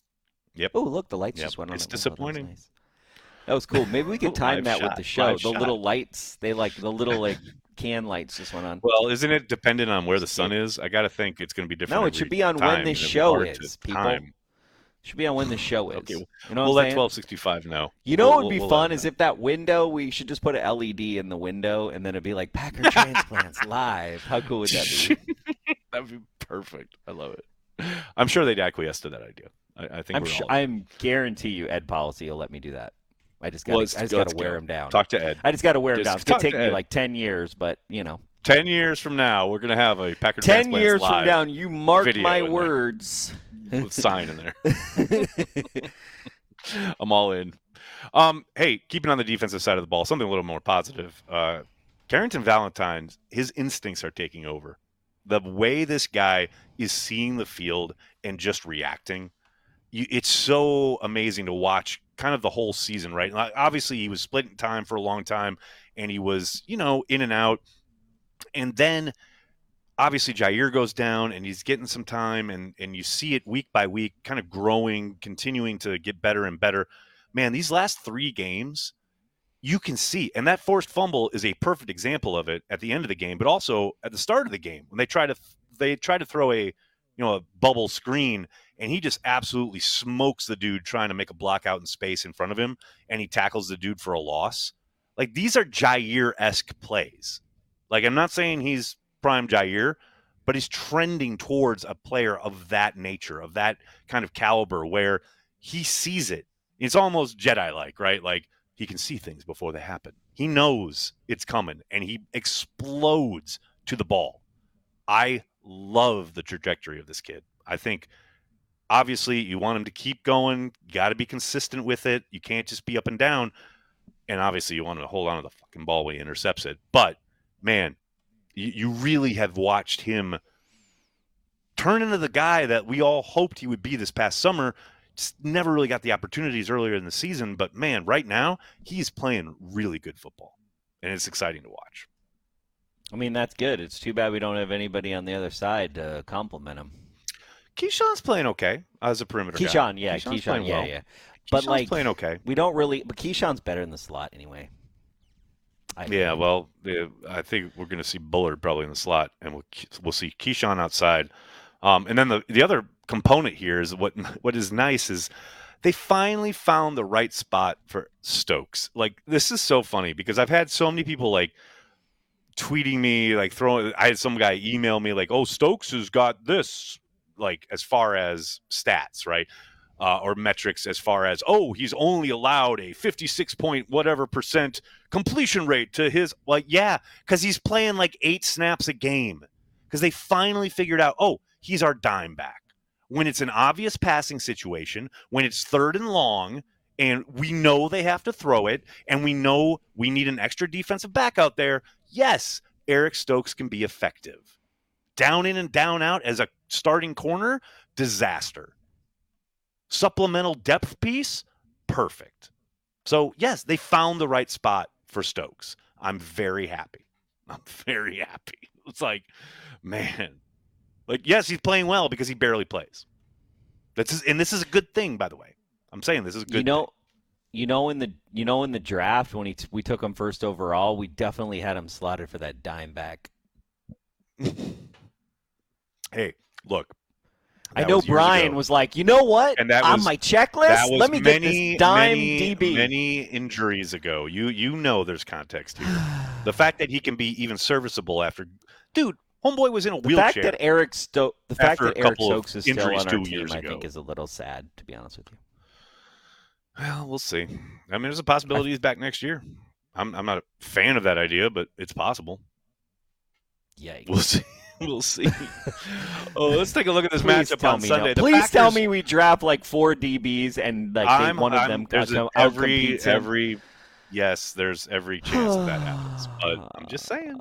Yep. Oh, look, the lights Yep. just went on. It's Oh, that was disappointing. nice. That was cool. Maybe we could time Live that shot. with the show. Live The shot. little lights, they like the little like can lights just went on. Well, isn't it dependent on where the sun is? I got to think it's going to be different. No, it every should be on time, when and this it'd be show hard is, to people. time. Should be on when the show is. Okay, You know we'll what I'm let saying? twelve sixty-five know. You know we'll, what would be we'll, fun we'll is if that window, we should just put an L E D in the window and then it'd be like Packer Transplants live. How cool would that be? That'd be perfect. I love it. I'm sure they'd acquiesce to that idea. I, I think I'm we're sure, all... I'm guarantee you Ed Policy will let me do that. I just got Well, I let's- just let's got to wear go. him down. Talk to Ed. I just got to wear him Just down. It's going talk to take to me Ed. like ten years, but you know. Ten years from now, we're going to have a Packer ten Transplants years live from now, you mark video my in there. words. with a sign in there. I'm all in. Um, hey, keeping on the defensive side of the ball, something a little more positive. Uh, Carrington Valentine, his instincts are taking over. The way this guy is seeing the field and just reacting, you, it's so amazing to watch kind of the whole season, right? Like, obviously, he was splitting time for a long time, and he was, you know, in and out. And then, obviously, Jair goes down, and he's getting some time, and, and you see it week by week, kind of growing, continuing to get better and better. Man, these last three games, you can see, and that forced fumble is a perfect example of it at the end of the game, but also at the start of the game when they try to they try to throw a you know a bubble screen, and he just absolutely smokes the dude trying to make a block out in space in front of him, and he tackles the dude for a loss. Like, these are Jair-esque plays. Like, I'm not saying he's prime Jair, but he's trending towards a player of that nature, of that kind of caliber, where he sees it. It's almost Jedi-like, right? Like, he can see things before they happen. He knows it's coming, and he explodes to the ball. I love the trajectory of this kid. I think, obviously, you want him to keep going. You got to be consistent with it. You can't just be up and down. And obviously, you want him to hold on to the fucking ball when he intercepts it. But, man, you, you really have watched him turn into the guy that we all hoped he would be this past summer. Just never really got the opportunities earlier in the season, but man, right now he's playing really good football, and it's exciting to watch. I mean, that's good. It's too bad we don't have anybody on the other side to compliment him. Keyshawn's playing okay as a perimeter Keyshawn, guy. yeah, Keyshawn's Keyshawn, playing yeah, well. yeah. But Keyshawn's like, playing okay. We don't really, but Keyshawn's better in the slot anyway. I yeah, think. well, the, I think we're going to see Bullard probably in the slot, and we'll we'll see Keyshawn outside. Um, and then the the other component here is what what is nice is they finally found the right spot for Stokes. Like, this is so funny because I've had so many people like tweeting me, like throwing. I had some guy email me like, "Oh, Stokes has got this," like as far as stats, right, uh, or metrics as far as oh, he's only allowed a fifty-six point whatever percent completion rate to his like yeah, because he's playing like eight snaps a game because they finally figured out oh. He's our dime back. When it's an obvious passing situation, when it's third and long, and we know they have to throw it, and we know we need an extra defensive back out there, yes, Eric Stokes can be effective. Down in and down out as a starting corner, disaster. Supplemental depth piece, perfect. So, yes, they found the right spot for Stokes. I'm very happy. I'm very happy. It's like, man, like, yes, he's playing well because he barely plays. That's just, and this is a good thing, by the way. I'm saying this is a good. You know, thing. you know in the you know in the draft when he t- we took him first overall, we definitely had him slotted for that dime back. Hey, look. I know Brian was like, you know what? And that on was, my checklist, that was let me many, get this dime many, D B. Many injuries ago. You you know there's context here. The fact that he can be even serviceable after, dude, homeboy was in a the wheelchair. Fact that Eric Sto- the fact after that a Eric couple of Stokes is still on injuries our two team, years I ago. think, is a little sad, to be honest with you. Well, we'll see. I mean, there's a possibility he's back next year. I'm I'm not a fan of that idea, but it's possible. Yikes. We'll see. We'll see. Oh, let's take a look at this Please matchup tell on me Sunday. no. The Please Packers, tell me we draft like four D Bs and like they, I'm, one of I'm, them there's outcom- a, every outcompetes him. every yes, there's every chance that that happens. But I'm just saying.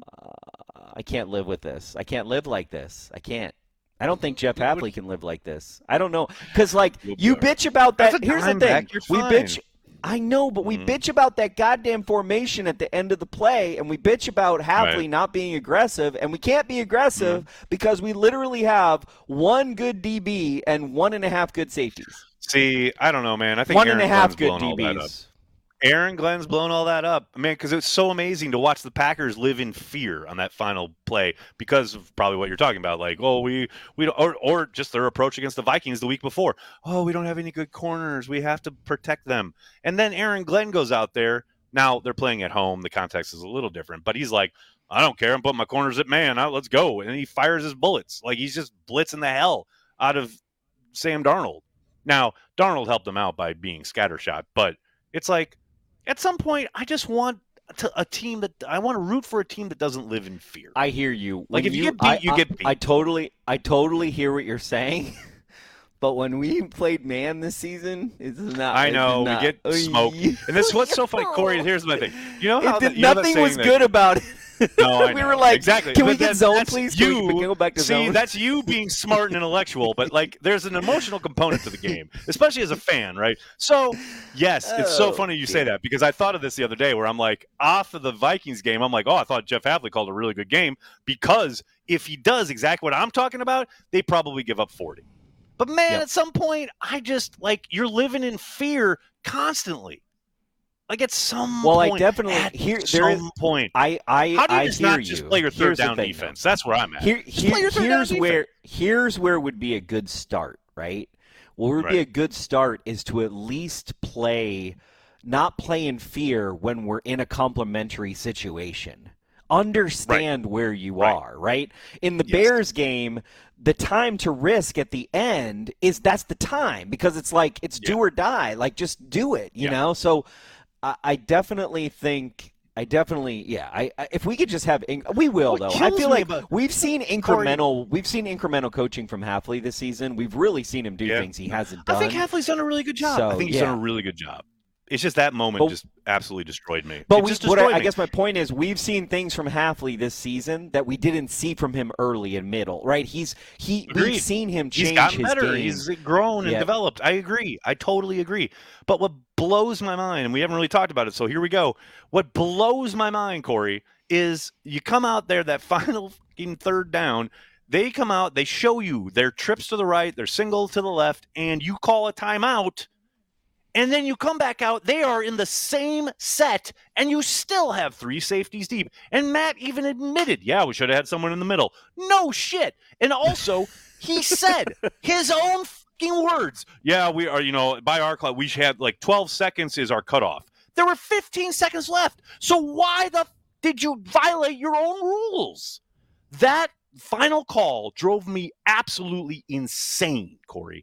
I can't live with this. I can't live like this. I can't. I don't think Jeff Hafley can live like this. I don't know. Because, like, you bitch about that. That's a Here's the dime thing. back, you're We fine. bitch. I know, but we Mhm. bitch about that goddamn formation at the end of the play, and we bitch about Hafley Right. not being aggressive, and we can't be aggressive Mm-hmm. because we literally have one good D B and one and a half good safeties. See, I don't know, man. I think One Aaron and a half Glenn's good blown D all that up. Bs. Aaron Glenn's blown all that up, man, because it's so amazing to watch the Packers live in fear on that final play because of probably what you're talking about, like, oh, we we don't, or or just their approach against the Vikings the week before. Oh, we don't have any good corners. We have to protect them. And then Aaron Glenn goes out there. Now they're playing at home. The context is a little different, but he's like, I don't care. I'm putting my corners at man. Now let's go. And he fires his bullets. Like he's just blitzing the hell out of Sam Darnold. Now Darnold helped him out by being scattershot, but it's like, at some point, I just want to, a team that I want to root for a team that doesn't live in fear. I hear you. Like, When if you get beat, I, you I, get beat. I totally, I totally hear what you're saying. But when we played man this season, it's not. I it's know not, we get smoked, and this is what's so funny, Corey. Here's my thing. You know how It the, did, you know that nothing saying was that- good about it. No, I we know. were like, exactly. Can we But get that- zone, that's please? Can You we, we can go back to see, zone. that's you being smart and intellectual, but like, there's an emotional component to the game, especially as a fan, right? So, yes, it's so Oh, funny you say that because I thought of this the other day where I'm like, off of the Vikings game, I'm like, oh, I thought Jeff Hafley called a really good game because if he does exactly what I'm talking about, they probably give up forty. But man, Yep. at some point, I just like you're living in fear constantly. Like at some Well, I point, definitely- at here- some there is- point. I, I, How do you I just hear not you. just play your third Here's the down thing, defense? though. That's where I'm at. Here, Just here, play your third down here's defense. where here's where would be a good start, right? What would be Right. a good start is to at least play, not play in fear when we're in a complementary situation. Understand where you Right. are, right? In the Yes. Bears game, the time to risk at the end is that's the time because it's like it's do Yeah. or die. Like just do it, you Yeah. know? So I, I definitely think I definitely, yeah. I, I if we could just have, inc- we will What though. I kills feel me like about- we've seen incremental, we've seen incremental coaching from Hafley this season. We've really seen him do Yeah. things he hasn't I done. think Hafley's done a really good job. I So, think he's yeah. done a really good job. It's just that moment But- just absolutely destroyed me. But it we, just what destroyed I, I me. guess my point is, we've seen things from Hafley this season that we didn't see from him early and middle. Right? He's he. Agreed. We've seen him He's change gotten his better. game. He's grown and Yeah. developed. I agree. I totally agree. But what blows my mind, and we haven't really talked about it, so here we go. What blows my mind, Corey, is you come out there that final fucking third down. They come out, they show you their trips to the right, their single to the left, and you call a timeout. And then you come back out, they are in the same set, and you still have three safeties deep. And Matt even admitted, yeah, we should have had someone in the middle. No shit. And also, he said his own fucking words. Yeah, we are, you know, by our clock, we had like twelve seconds is our cutoff. There were fifteen seconds left. So why the f- did you violate your own rules? That final call drove me absolutely insane, Corey.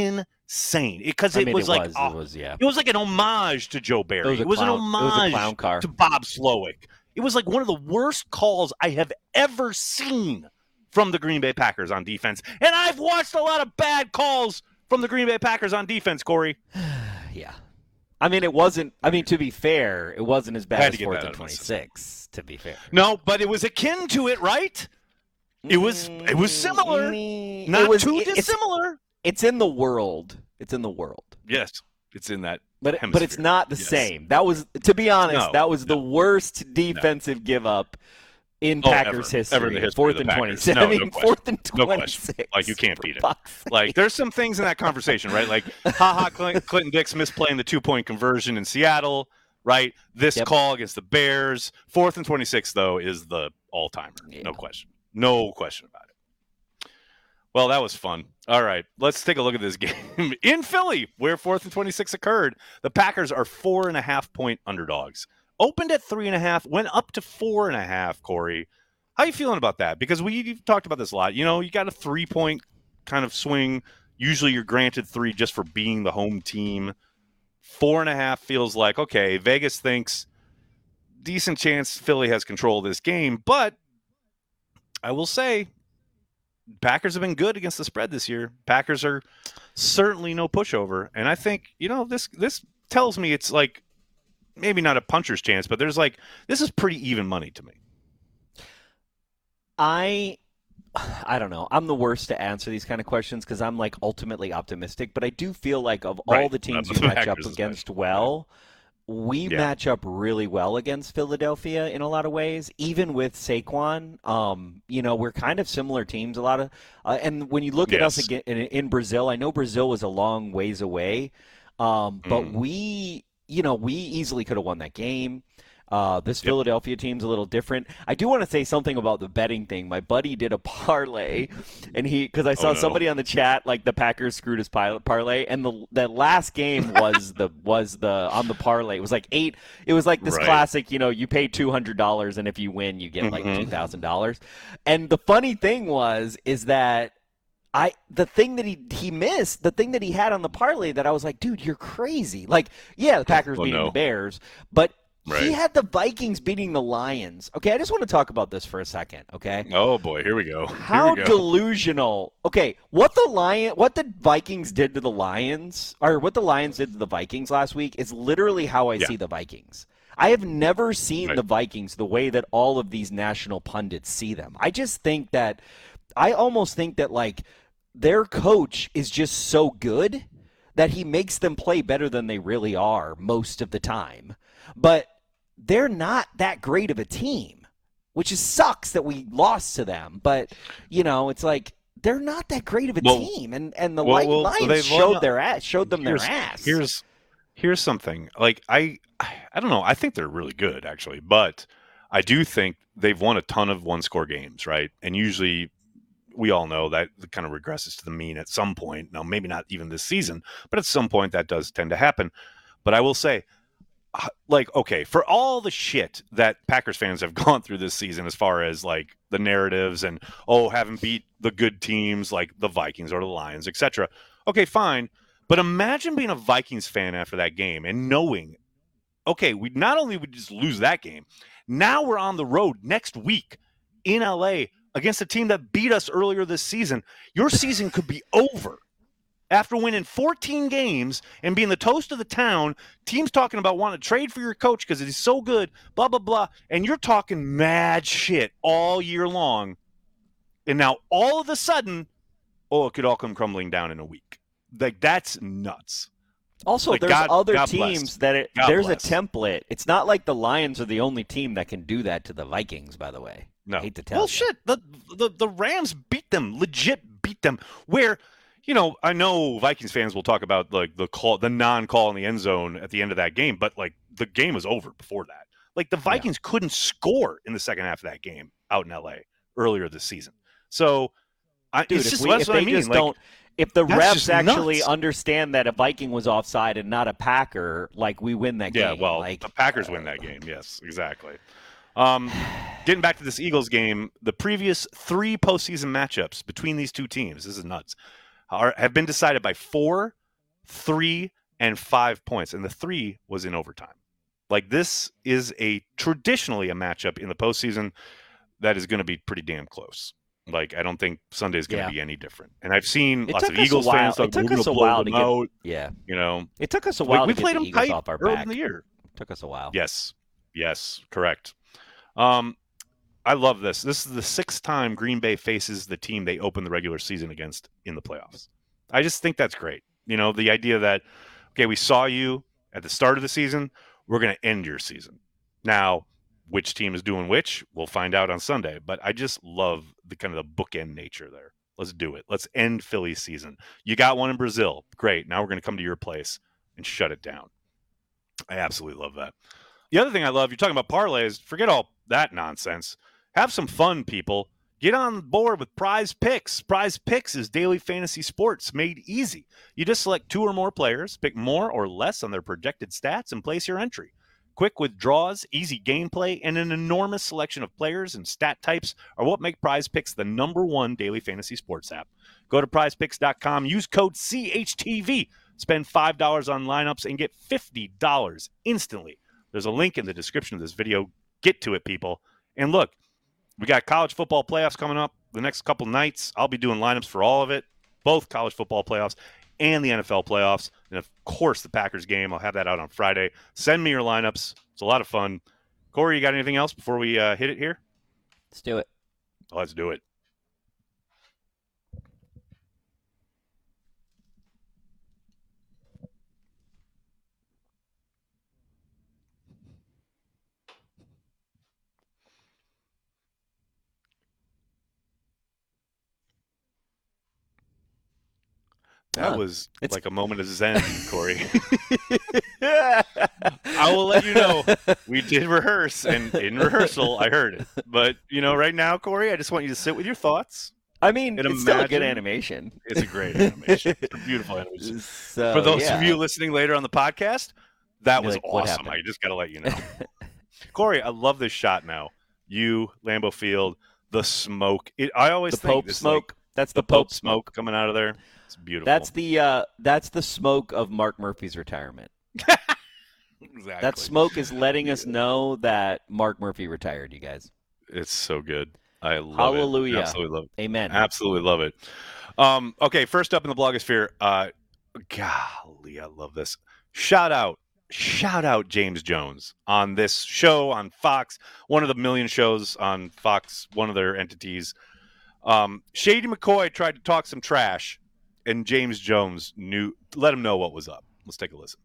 Insane. Because I it mean, was it like was, oh, it was, yeah. it was like an homage to Joe Barry. It was a It was an clown- it was a homage clown car. to Bob Slowick. It was like one of the worst calls I have ever seen from the Green Bay Packers on defense. And I've watched a lot of bad calls from the Green Bay Packers on defense, Corey. Yeah. I mean, it wasn't. I mean, to be fair, it wasn't as Had bad to as get fourth that and out of my system. twenty-six. To be fair, No, but it was akin to it, right? It was. It was similar, Mm, not it was, too it- it's, dissimilar. it's in the world. It's in the world. Yes, it's in that. But hemisphere. but it's not the Yes. same. That was, to be honest, No, that was the no, worst defensive give up in Oh, Packers ever. history. Ever in the history fourth of the and Packers. twenty-six. No, I no mean, question. fourth and No twenty-six. question. Like, you can't for beat it. fuck's sake. Like, there's some things in that conversation, right? Like, haha, Clint, Clinton Dix misplaying the two-point conversion in Seattle, right? This Yep. call against the Bears. Fourth and twenty-six, though, is the all-timer. Yeah. No question. No question about it. Well, that was fun. All right, let's take a look at this game in Philly, where fourth and twenty-six occurred. The Packers are four and a half point underdogs. Opened at three and a half, went up to four and a half. Corey, how you feeling about that? Because we've talked about this a lot. You know, you got a three-point kind of swing. Usually, you're granted three just for being the home team. Four and a half feels like, okay, Vegas thinks decent chance Philly has control of this game, but I will say Packers have been good against the spread this year. Packers are certainly no pushover, and I think, you know, this this tells me it's like maybe not a puncher's chance, but there's like this is pretty even money to me. I I don't know. I'm the worst to answer these kind of questions because I'm like ultimately optimistic, but I do feel like of all Right. the teams That's we the match up Packers is against well, we Yeah. match up really well against Philadelphia in a lot of ways, even with Saquon. Um, you know, we're kind of similar teams. A lot of, uh, and when you look at us Yes. again in, in Brazil, I know Brazil was a long ways away, um, but Mm. we, you know, we easily could have won that game. Uh, this Philadelphia team's a little different. I do want to say something about the betting thing. My buddy did a parlay, and he because I saw Oh, no. somebody on the chat like the Packers screwed his pilot parlay, and the that last game was the was the on the parlay. It was like eight. It was like this Right. classic. You know, you pay two hundred dollars, and if you win, you get like Mhm. two thousand dollars. And the funny thing was is that. I the thing that he he missed, the thing that he had on the parlay that I was like, dude, you're crazy. Like, yeah, the Packers Oh, beating no. the Bears, but he Right. had the Vikings beating the Lions. Okay, I just want to talk about this for a second, okay? Oh boy, here we go. Here How we go. delusional. Okay, what the Lion what the Vikings did to the Lions or what the Lions did to the Vikings last week is literally how I Yeah. see the Vikings. I have never seen Right. the Vikings the way that all of these national pundits see them. I just think that I almost think that like their coach is just so good that he makes them play better than they really are most of the time. But they're not that great of a team, which is sucks that we lost to them. But, you know, it's like they're not that great of a Well- team. And and the well, Li- well, Lions they've showed won- their ass, showed them here's, their ass. Here's here's something. Like I I don't know. I think they're really good actually, but I do think they've won a ton of one-score games, right? And usually we all know that it kind of regresses to the mean at some point. Now, maybe not even this season, but at some point that does tend to happen. But I will say, uh, like, okay, for all the shit that Packers fans have gone through this season, as far as like the narratives and, oh, haven't beat the good teams like the Vikings or the Lions, et cetera. Okay, fine. But imagine being a Vikings fan after that game and knowing, okay, we not only would just lose that game, now we're on the road next week in L A against a team that beat us earlier this season. Your season could be over after winning fourteen games and being the toast of the town. Teams talking about wanting to trade for your coach because he's so good, blah, blah, blah. And you're talking mad shit all year long. And now all of a sudden, oh, it could all come crumbling down in a week. Like, that's nuts. Also, Like, there's God- other God teams bless. that it, God there's bless. a template. It's not like the Lions are the only team that can do that to the Vikings, by the way. No. I hate to tell well, you. shit. The, the the Rams beat them, legit beat them. Where, you know, I know Vikings fans will talk about like the call, the non-call in the end zone at the end of that game, but like the game was over before that. Like the Vikings couldn't score in the second half of that game out in L A earlier this season. So, I, Dude, it's if, just we, that's if what they I mean. just Like, don't, if the that's refs just actually nuts. understand that a Viking was offside and not a Packer, like we win that yeah, game. well, like, the Packers win that game. Yes, exactly. Um, getting back to this Eagles game, the previous three postseason matchups between these two teams, this is nuts, are, have been decided by four, three, and five points. And the three was in overtime. Like, this is a traditionally a matchup in the postseason that is going to be pretty damn close. Like, I don't think Sunday's going to Yeah. be any different. And I've seen It lots took of us a Eagles while- fans it talking took about we're us a gonna blow while them to get- out, Yeah. you know. It took us a Like, while we to get played the them Eagles tight off our early back. in the year. Took us a while. Yes. Yes, correct. Um, I love this. This is the sixth time Green Bay faces the team they opened the regular season against in the playoffs. I just think that's great. You know, the idea that, okay, we saw you at the start of the season, we're going to end your season. Now, which team is doing which, we'll find out on Sunday. But I just love the kind of the bookend nature there. Let's do it. Let's end Philly's season. You got one in Brazil. Great. Now we're going to come to your place and shut it down. I absolutely love that. The other thing I love, you're talking about parlays, forget all that nonsense. Have some fun, people. Get on board with Prize Picks. Prize Picks is daily fantasy sports made easy. You just select two or more players, pick more or less on their projected stats, and place your entry. Quick withdrawals, easy gameplay, and an enormous selection of players and stat types are what make Prize Picks the number one daily fantasy sports app. Go to prize picks dot com, use code C H T V, spend five dollars on lineups, and get fifty dollars instantly. There's a link in the description of this video. Get to it, people. And look, we got college football playoffs coming up the next couple nights. I'll be doing lineups for all of it, both college football playoffs and the N F L playoffs. And, of course, the Packers game. I'll have that out on Friday. Send me your lineups. It's a lot of fun. Corey, you got anything else before we uh, hit it here? Let's do it. Let's do it. That Huh. was It's- like a moment of zen, Corey. I will let you know. We did rehearse, and in rehearsal, I heard it. But, you know, right now, Corey, I just want you to sit with your thoughts. I mean, And it's still a good imagine- animation. It's a great animation. It's a beautiful animation. So, For those yeah. of you listening later on the podcast, that You're was like, what awesome. happened? I just got to let you know. Corey, I love this shot now. You, Lambeau Field, the smoke. It, I always the think Pope this, smoke. like, that's the the Pope Pope smoke coming out of there. It's beautiful. That's the uh, that's the smoke of Mark Murphy's retirement. exactly. That smoke is letting us know that Mark Murphy retired. You guys, It's so good. I love Hallelujah. it. Absolutely love it. amen. Absolutely love it. Um, okay, first up in the blogosphere, uh, golly, I love this. Shout out, shout out James Jones on this show on Fox, one of the million shows on Fox, one of their entities. Um, Shady McCoy tried to talk some trash, and James Jones knew, let him know what was up. Let's take a listen.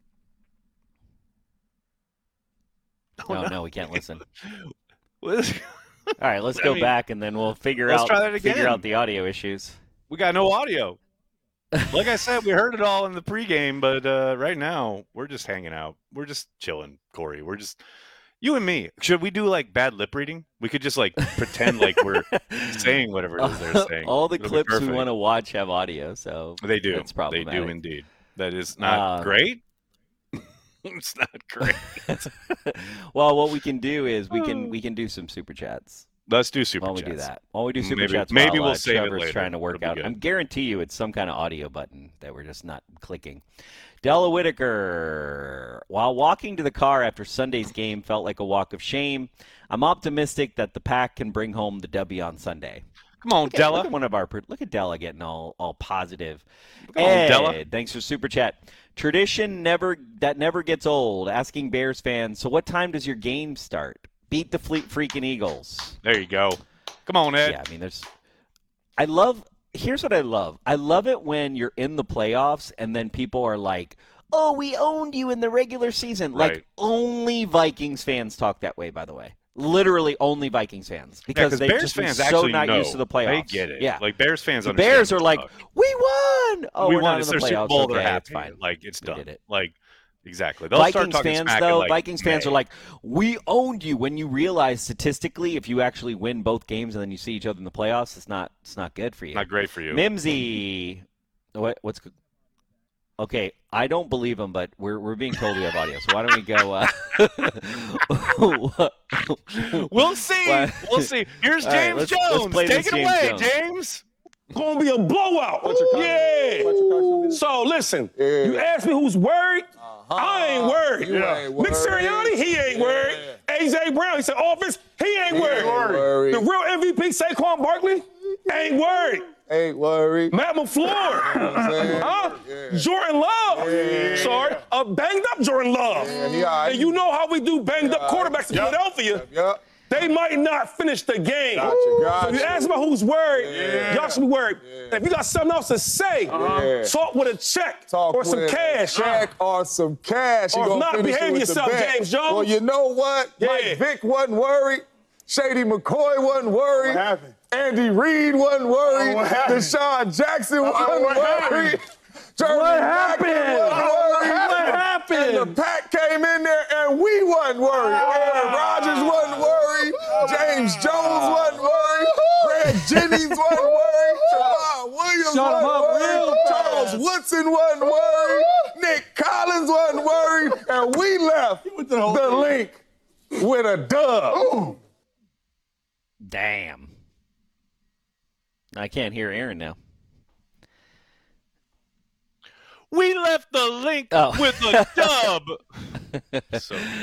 Oh, no. no, we can't listen. Let's- All right, let's I go mean, back and then we'll figure let's out try that figure again. out the audio issues. We got no audio. Like I said, we heard it all in the pregame, but uh, right now we're just hanging out. We're just chilling, Corey. We're just you and me. Should we do like bad lip reading? We could just like pretend like we're saying whatever it is they're saying. All the It'll be clips we perfect. want to watch have audio, so They do. That's They problematic. do indeed. That is not Uh, great. It's not great. well, what we can do is we can we can do some super chats. Let's do super While we chats. do that, while we do super Maybe- chats, maybe while, we'll uh, save it Trevor's later. trying to work It'll be out. good. I guarantee you, it's some kind of audio button that we're just not clicking. Della Whitaker, while walking to the car after Sunday's game felt like a walk of shame, I'm optimistic that the Pack can bring home the W on Sunday. Come on, Look at, Della. look at one of our look at Della getting all all positive. Come on, Della. Ed, thanks for super chat. Tradition never that never gets old. Asking Bears fans, so what time does your game start? Beat the fleet freaking Eagles. There you go. Come on, Ed. Yeah, I mean, there's. I love. Here's what I love. I love it when you're in the playoffs and then people are like, "Oh, we owned you in the regular season." Right. Like only Vikings fans talk that way. By the way, literally only Vikings fans Yeah, because they Bears just been fans so actually not know. used to the playoffs. They get it. Yeah, Like Bears fans the understand Bears are this like, stuff. "We won! Oh, we we're won. not It's in the their Super playoffs. Bowl. Okay, They're happy. it's fine." Like it's We done. did it. Like exactly. They'll start Vikings talking fans, smack though, in, like, Vikings fans May. are like, we owned you. When you realize statistically, if you actually win both games and then you see each other in the playoffs, it's not it's not good for you. Not great for you. Mimsy, what what's okay? I don't believe him, but we're we're being told we have audio. So why don't we go? Uh, We'll see. Why- We'll see. Here's All right, James let's- let's Jones. play Take this it James away, Jones. James. Gonna be a blowout. Yeah. So listen, you asked me who's worried. I ain't worried. You ain't Nick worried. Sirianni, he ain't Yeah. worried. A A J Brown, he said offense, he ain't He worried. ain't worried. The real M V P, Saquon Barkley, ain't worried. Ain't worried. Matt LaFleur, You know what I'm saying? huh? Yeah. Jordan Love, Yeah. sorry, a banged up Jordan Love. Yeah, he all right. And you know how we do banged up He all right. quarterbacks in Yep. Philadelphia. Yep. They might not finish the game. Gotcha, gotcha. So if you ask about who's worried, Yeah. y'all should be worried. Yeah. If you got something else to say, Yeah. talk with a check Talk or some with cash. a check or some cash. Or You if gonna not, finish it behave with yourself, the bet. James Jones. Well, you know what? Yeah. Mike Vick wasn't worried. Shady McCoy wasn't worried. What happened? Andy Reid wasn't worried. Oh, what happened? Deshaun Jackson wasn't what happened? worried. Jeremy What Maclin happened? wasn't Oh, what worried. happened? And the pack came in there and we wasn't worried. Aaron Rodgers wasn't worried. James Jones wasn't worried. Greg Jennings wasn't worried. Jamal Williams Shut him wasn't up worried. real Charles fast. Woodson wasn't worried. Nick Collins wasn't worried. And we left went to the whole the thing. link with a dub. Damn. I can't hear Aaron now. We left the link Oh. with a dub. So good.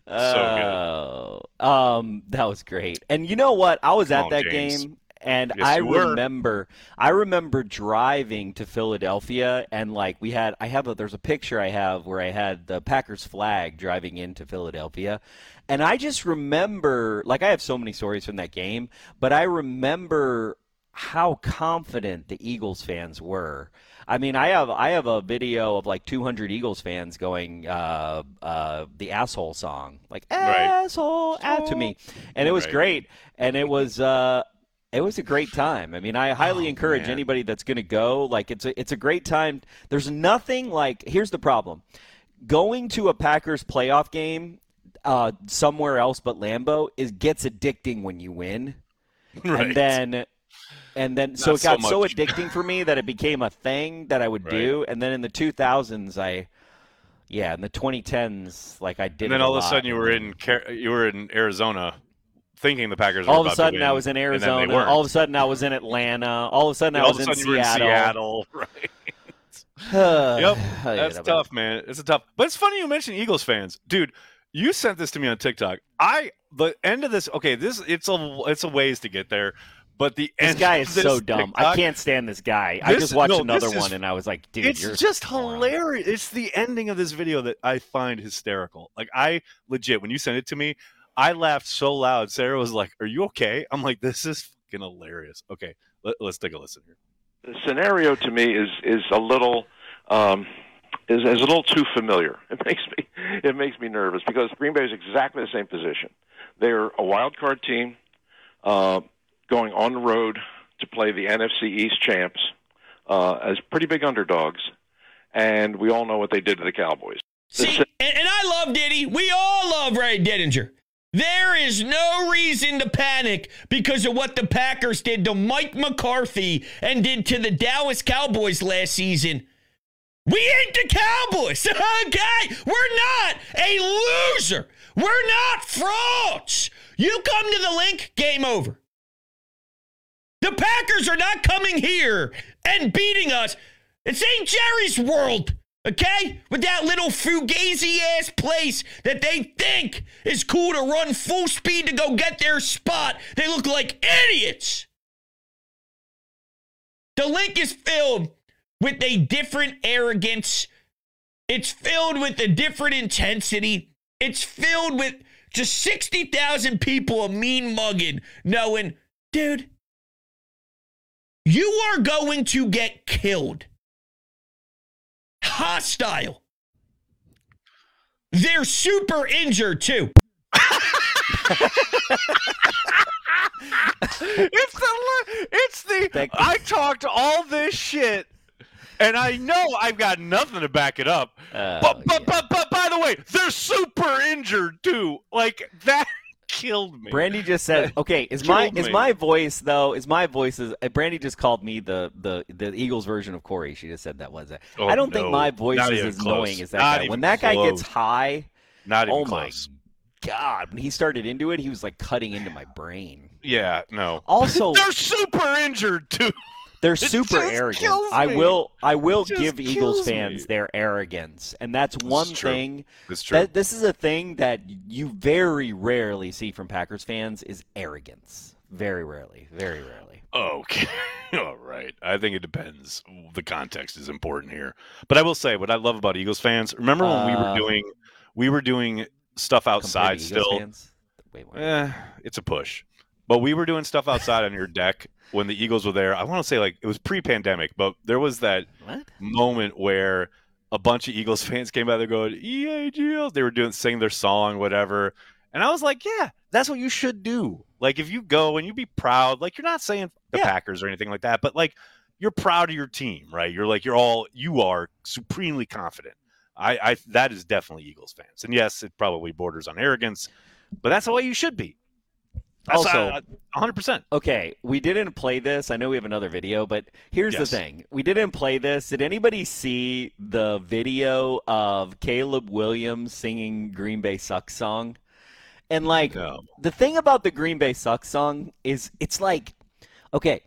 Oh, um, that was great. And you know what? I was Come at on, that James. game, and Yes, I you were. remember, I remember driving to Philadelphia, and like we had, I have a, there's a picture I have where I had the Packers flag driving into Philadelphia, and I just remember, like I have so many stories from that game, but I remember how confident the Eagles fans were. I mean, I have I have a video of like two hundred Eagles fans going uh, uh, the asshole song, like Right. asshole ah, to me, and it was Right. great, and it was uh, it was a great time. I mean, I highly Oh, encourage man. anybody that's going to go. Like, it's a it's a great time. There's nothing like. Here's the problem: going to a Packers playoff game uh, somewhere else but Lambeau is gets addicting when you win, Right. and then. And then, so Not it got so so, much. addicting for me that it became a thing that I would Right. do. And then in the two thousands, I, yeah, in the twenty tens, like I did. And then it all a of a lot. sudden you were in Car- you were in Arizona, thinking the Packers. were All of a about sudden, to I win, was in and then they Arizona. weren't. All of a sudden, I was in Atlanta. All of a sudden, I all was of a in sudden you were in Seattle. Seattle. Right. Yep, Yep. That's tough, man. It's a tough. But it's funny you mentioned Eagles fans, dude. You sent this to me on TikTok. I the end of this. Okay, this it's a it's a ways to get there, but the This end guy of is this so dumb. I TikTok, can't stand this guy. I This- just watched no, another this is- one, and I was like, dude, it's you're a just moron. hilarious. It's the ending of this video that I find hysterical. Like I legit, when you sent it to me, I laughed so loud. Sarah was like, "Are you okay?" I'm like, "This is fucking hilarious." Okay, let, let's take a listen here. The scenario to me is is a little um, is, is a little too familiar. It makes me it makes me nervous because Green Bay is exactly the same position. They're a wild card team uh, going on the road to play the N F C East champs uh, as pretty big underdogs, and we all know what they did to the Cowboys. See, and, and I love Diddy. We all love Ray Dittinger. There is no reason to panic because of what the Packers did to Mike McCarthy and did to the Dallas Cowboys last season. We ain't the Cowboys, okay? We're not a loser. We're not frauds. You come to the link, game over. The Packers are not coming here and beating us. It's Saint Jerry's world. Okay? With that little fugazi-ass place that they think is cool to run full speed to go get their spot. They look like idiots. The link is filled with a different arrogance. It's filled with a different intensity. It's filled with just sixty thousand people a mean mugging, knowing, dude, you are going to get killed. Hostile. They're super injured too. It's the it's the Thank you. I talked all this shit, and I know I've got nothing to back it up. Oh, but but yeah. but but by the way, they're super injured too. Like that killed me. Brandy just said, "Okay, is my Killed is me. my voice though? Is my voice is?" uh, Brandy just called me the the the Eagles version of Corey. She just said that was it. Oh, I don't no. think my voice Not is even as close. annoying as that Not guy. even When that guy close. gets high, Not even oh my close. god! When he started into it, he was like cutting into my brain. Yeah, no. Also, They're super injured too. They're super just arrogant. kills I me. will I will It just give Eagles kills fans me. their arrogance. And that's one true. thing It's true. that this is a thing that you very rarely see from Packers fans is arrogance. Very rarely. Very rarely. Okay. All right. I think it depends. The context is important here. But I will say what I love about Eagles fans, remember when we Uh, were doing we were doing stuff Compared outside to Eagles still? fans? Wait, wait. Eh, it's a push. But we were doing stuff outside on your deck when the Eagles were there. I want to say like it was pre-pandemic, but there was that What? moment where a bunch of Eagles fans came by there going, E A G L. They were doing singing their song, whatever. And I was like, yeah, that's what you should do. Like if you go and you be proud, like you're not saying the Yeah. Packers or anything like that, but like you're proud of your team, right? You're like you're all you are supremely confident. I, I that is definitely Eagles fans. And yes, it probably borders on arrogance, but that's the way you should be. That's Also- uh, one hundred percent. Okay, we didn't play this. I know we have another video, but here's Yes. the thing. We didn't play this. Did anybody see the video of Caleb Williams singing Green Bay Sucks song? And like No. the thing about the Green Bay Sucks song is it's like okay.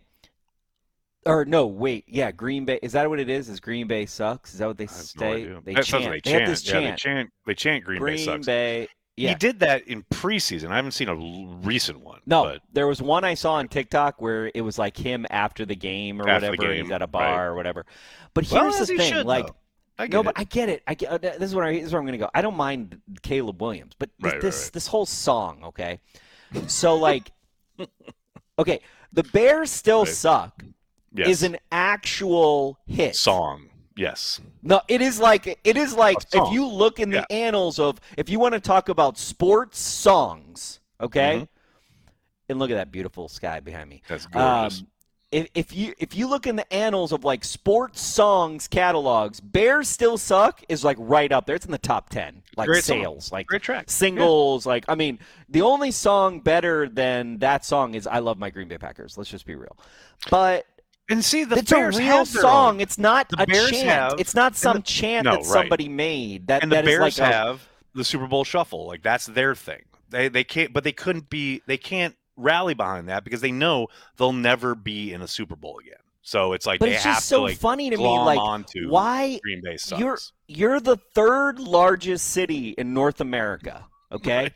Or no, wait, yeah, Green Bay is that what it is? Is Green Bay sucks? Is that what they I have no say? idea. They That's what chant. they They chant. have this Yeah, they chant. chant. They chant Green, Green Bay sucks. Bay. Yeah. He did that in preseason. I haven't seen a l- recent one. No, but there was one I saw on TikTok where it was like him after the game or After the whatever. game, He's at a bar right. or whatever. But here's Well, the as he thing, should, like, though. I get no, it. but I get it. I get uh, this is where I, this is where I'm gonna go. I don't mind Caleb Williams, but this Right, right, this, right. this whole song, okay. So like, okay, the Bears still Right. suck yes. is an actual hit. song. Yes. No, it is like it is like A song. if you look in the Yeah. annals of if you want to talk about sports songs, okay, Mhm. and look at that beautiful sky behind me. That's gorgeous. Um, if, if you if you look in the annals of like sports songs catalogs, Bears Still Suck is like right up there. It's in the top ten, like Great song. sales, like Great track. singles. Like I mean, the only song better than that song is "I Love My Green Bay Packers." Let's just be real, but. And see, the It's Bears a real have their song. own. It's not The a Bears chant. have- it's not some the- chant no, that right. somebody made. That And the that is Bears like a- have the Super Bowl shuffle. Like that's their thing. They they can't, but they couldn't be. They can't rally behind that because they know they'll never be in a Super Bowl again. So it's like But they it's have just so to like funny to me. glom Like onto why Green Bay sucks. you're you're the third largest city in North America. Okay,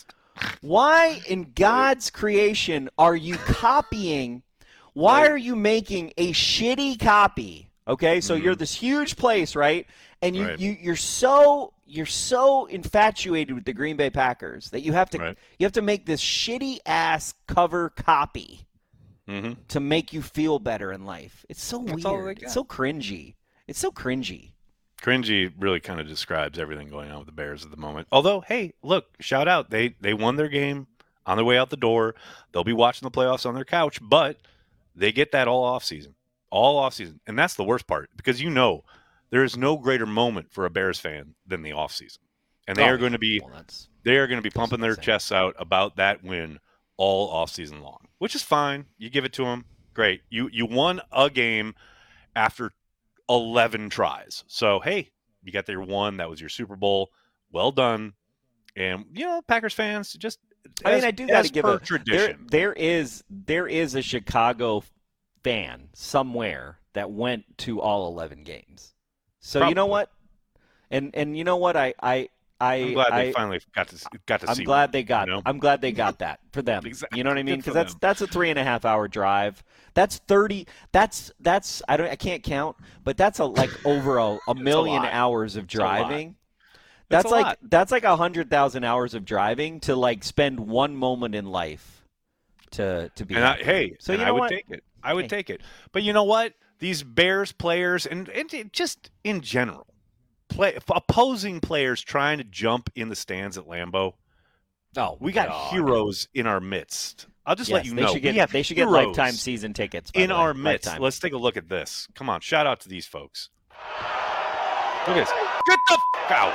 why in God's creation are you copying? Why Right. are you making a shitty copy? Okay, so you're this huge place, right? And you, Right. you you're so you're so infatuated with the Green Bay Packers that you have to Right. you have to make this shitty ass cover copy hmm to make you feel better in life. It's so That's all they weird. got. It's so cringy. It's so cringy. Cringy really kind of describes everything going on with the Bears at the moment. Although, hey, look, shout out. They they won their game on their way out the door. They'll be watching the playoffs on their couch, but they get that all off season. All off season. And that's the worst part because you know there is no greater moment for a Bears fan than the off season. And they Oh, are yeah. going to be Well, that's they are going to be pumping their insane. chests out about that win all off season long, which is fine. You give it to them. Great. You you won a game after eleven tries. So, hey, you got your one. That was your Super Bowl. Well done. And, you know, Packers fans, just I mean, as- I do got as to give per a there. tradition. There is there is a Chicago fan somewhere that went to all eleven games. So you know Probably. what? And and you know what? I I I I'm glad they I, finally got to got to I'm see. glad one, they got. you know? I'm glad they got that for them. Exactly. You know what I mean? Good for Because that's them. that's a three and a half hour drive. That's thirty. That's that's I don't I can't count, but that's a like over a, a million lot. hours of a lot. driving. That's That's a like lot. that's like a hundred thousand hours of driving to like spend one moment in life to to be. And I, happy. hey, so and you I know would what? take it. I would Hey. take it. But you know what? These Bears players and, and it- just in general, play opposing players trying to jump in the stands at Lambeau. Oh, We got God. heroes in our midst. I'll just Yes, let you they know. should we get have they should get heroes lifetime season tickets by in the way. our midst. Lifetime. Let's take a look at this. Come on, shout out to these folks. Look at this. Get the f- out.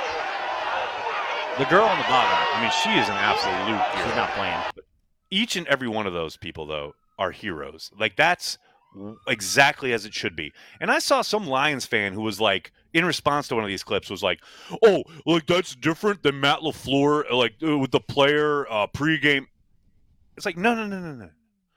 The girl on the bottom. I mean, she is an absolute hero. She's not playing. Each and every one of those people, though, are heroes. Like, that's w- exactly as it should be. And I saw some Lions fan who was like, in response to one of these clips, was like, oh, like, that's different than Matt LaFleur, like, uh, with the player uh, pregame. It's like, no, no, no, no, no.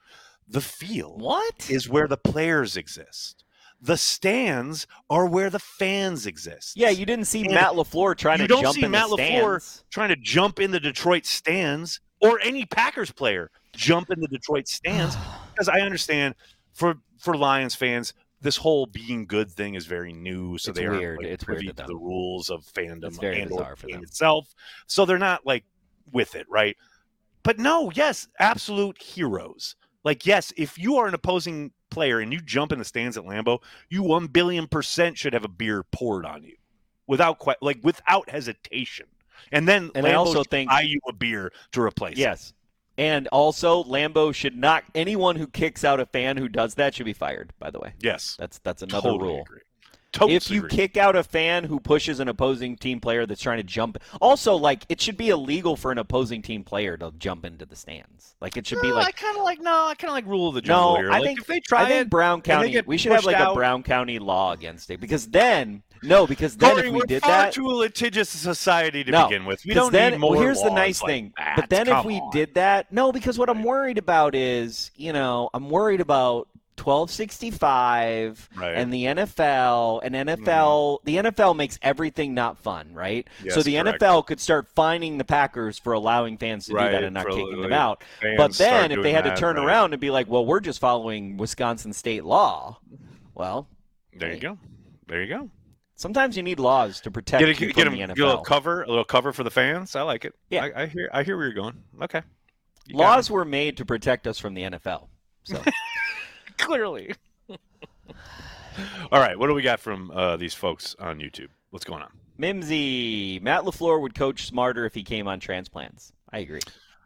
The field What? is where the players exist. The stands are where the fans exist. Yeah, you didn't see And Matt LaFleur trying you to don't jump see in Matt the LaFleur stands. trying to jump in the Detroit stands or any Packers player jump in the Detroit stands because I understand for for Lions fans, this whole being good thing is very new, so It's they weird. aren't like, It's privy weird to to the them. rules of fandom It's very and or bizarre the for game them. itself. So they're not like with it, right? But no, yes, absolute heroes. Like, yes, if you are an opposing player and you jump in the stands at Lambeau, you one billion percent should have a beer poured on you without que- like without hesitation. And then And Lambeau I also should think- buy you a beer to replace it. Yes. And also, Lambeau should not – anyone who kicks out a fan who does that should be fired, by the way. Yes. That's that's another Totally rule. agree. Totally If you agree. kick out a fan who pushes an opposing team player that's trying to jump – also, like, it should be illegal for an opposing team player to jump into the stands. Like, it should be No, like – I kind of like no, I kind of like rule of the jungle No, here. I Like, think if they try I think it, Brown and they County. get We should have pushed like out- a Brown County law against it because then no, because then Corey, if we we're did far that, too litigious a society to no, begin with. We 'cause don't then, need more well, here's the laws nice like thing. that. But then if Come we on. did that, no, because what I'm worried about is, you know, I'm worried about twelve sixty-five Right. and the N F L and N F L. The N F L makes everything not fun, right? Yes, so the correct. N F L could start fining the Packers for allowing fans to do Right, that and not for kicking them like, out. fans But start then if they doing had to that, turn right. around and be like, well, we're just following Wisconsin state law, well. There you go. There you go. Sometimes you need laws to protect Get a, you get, from him, the get N F a little L. cover, a little cover for the fans. I like it. Yeah. I, I hear. I hear where you're going. Okay. You got Laws were made to protect us from the N F L. So it. Clearly. All right. What do we got from uh, these folks on YouTube? What's going on? Mimsy, Matt LaFleur would coach smarter if he came on transplants. I agree.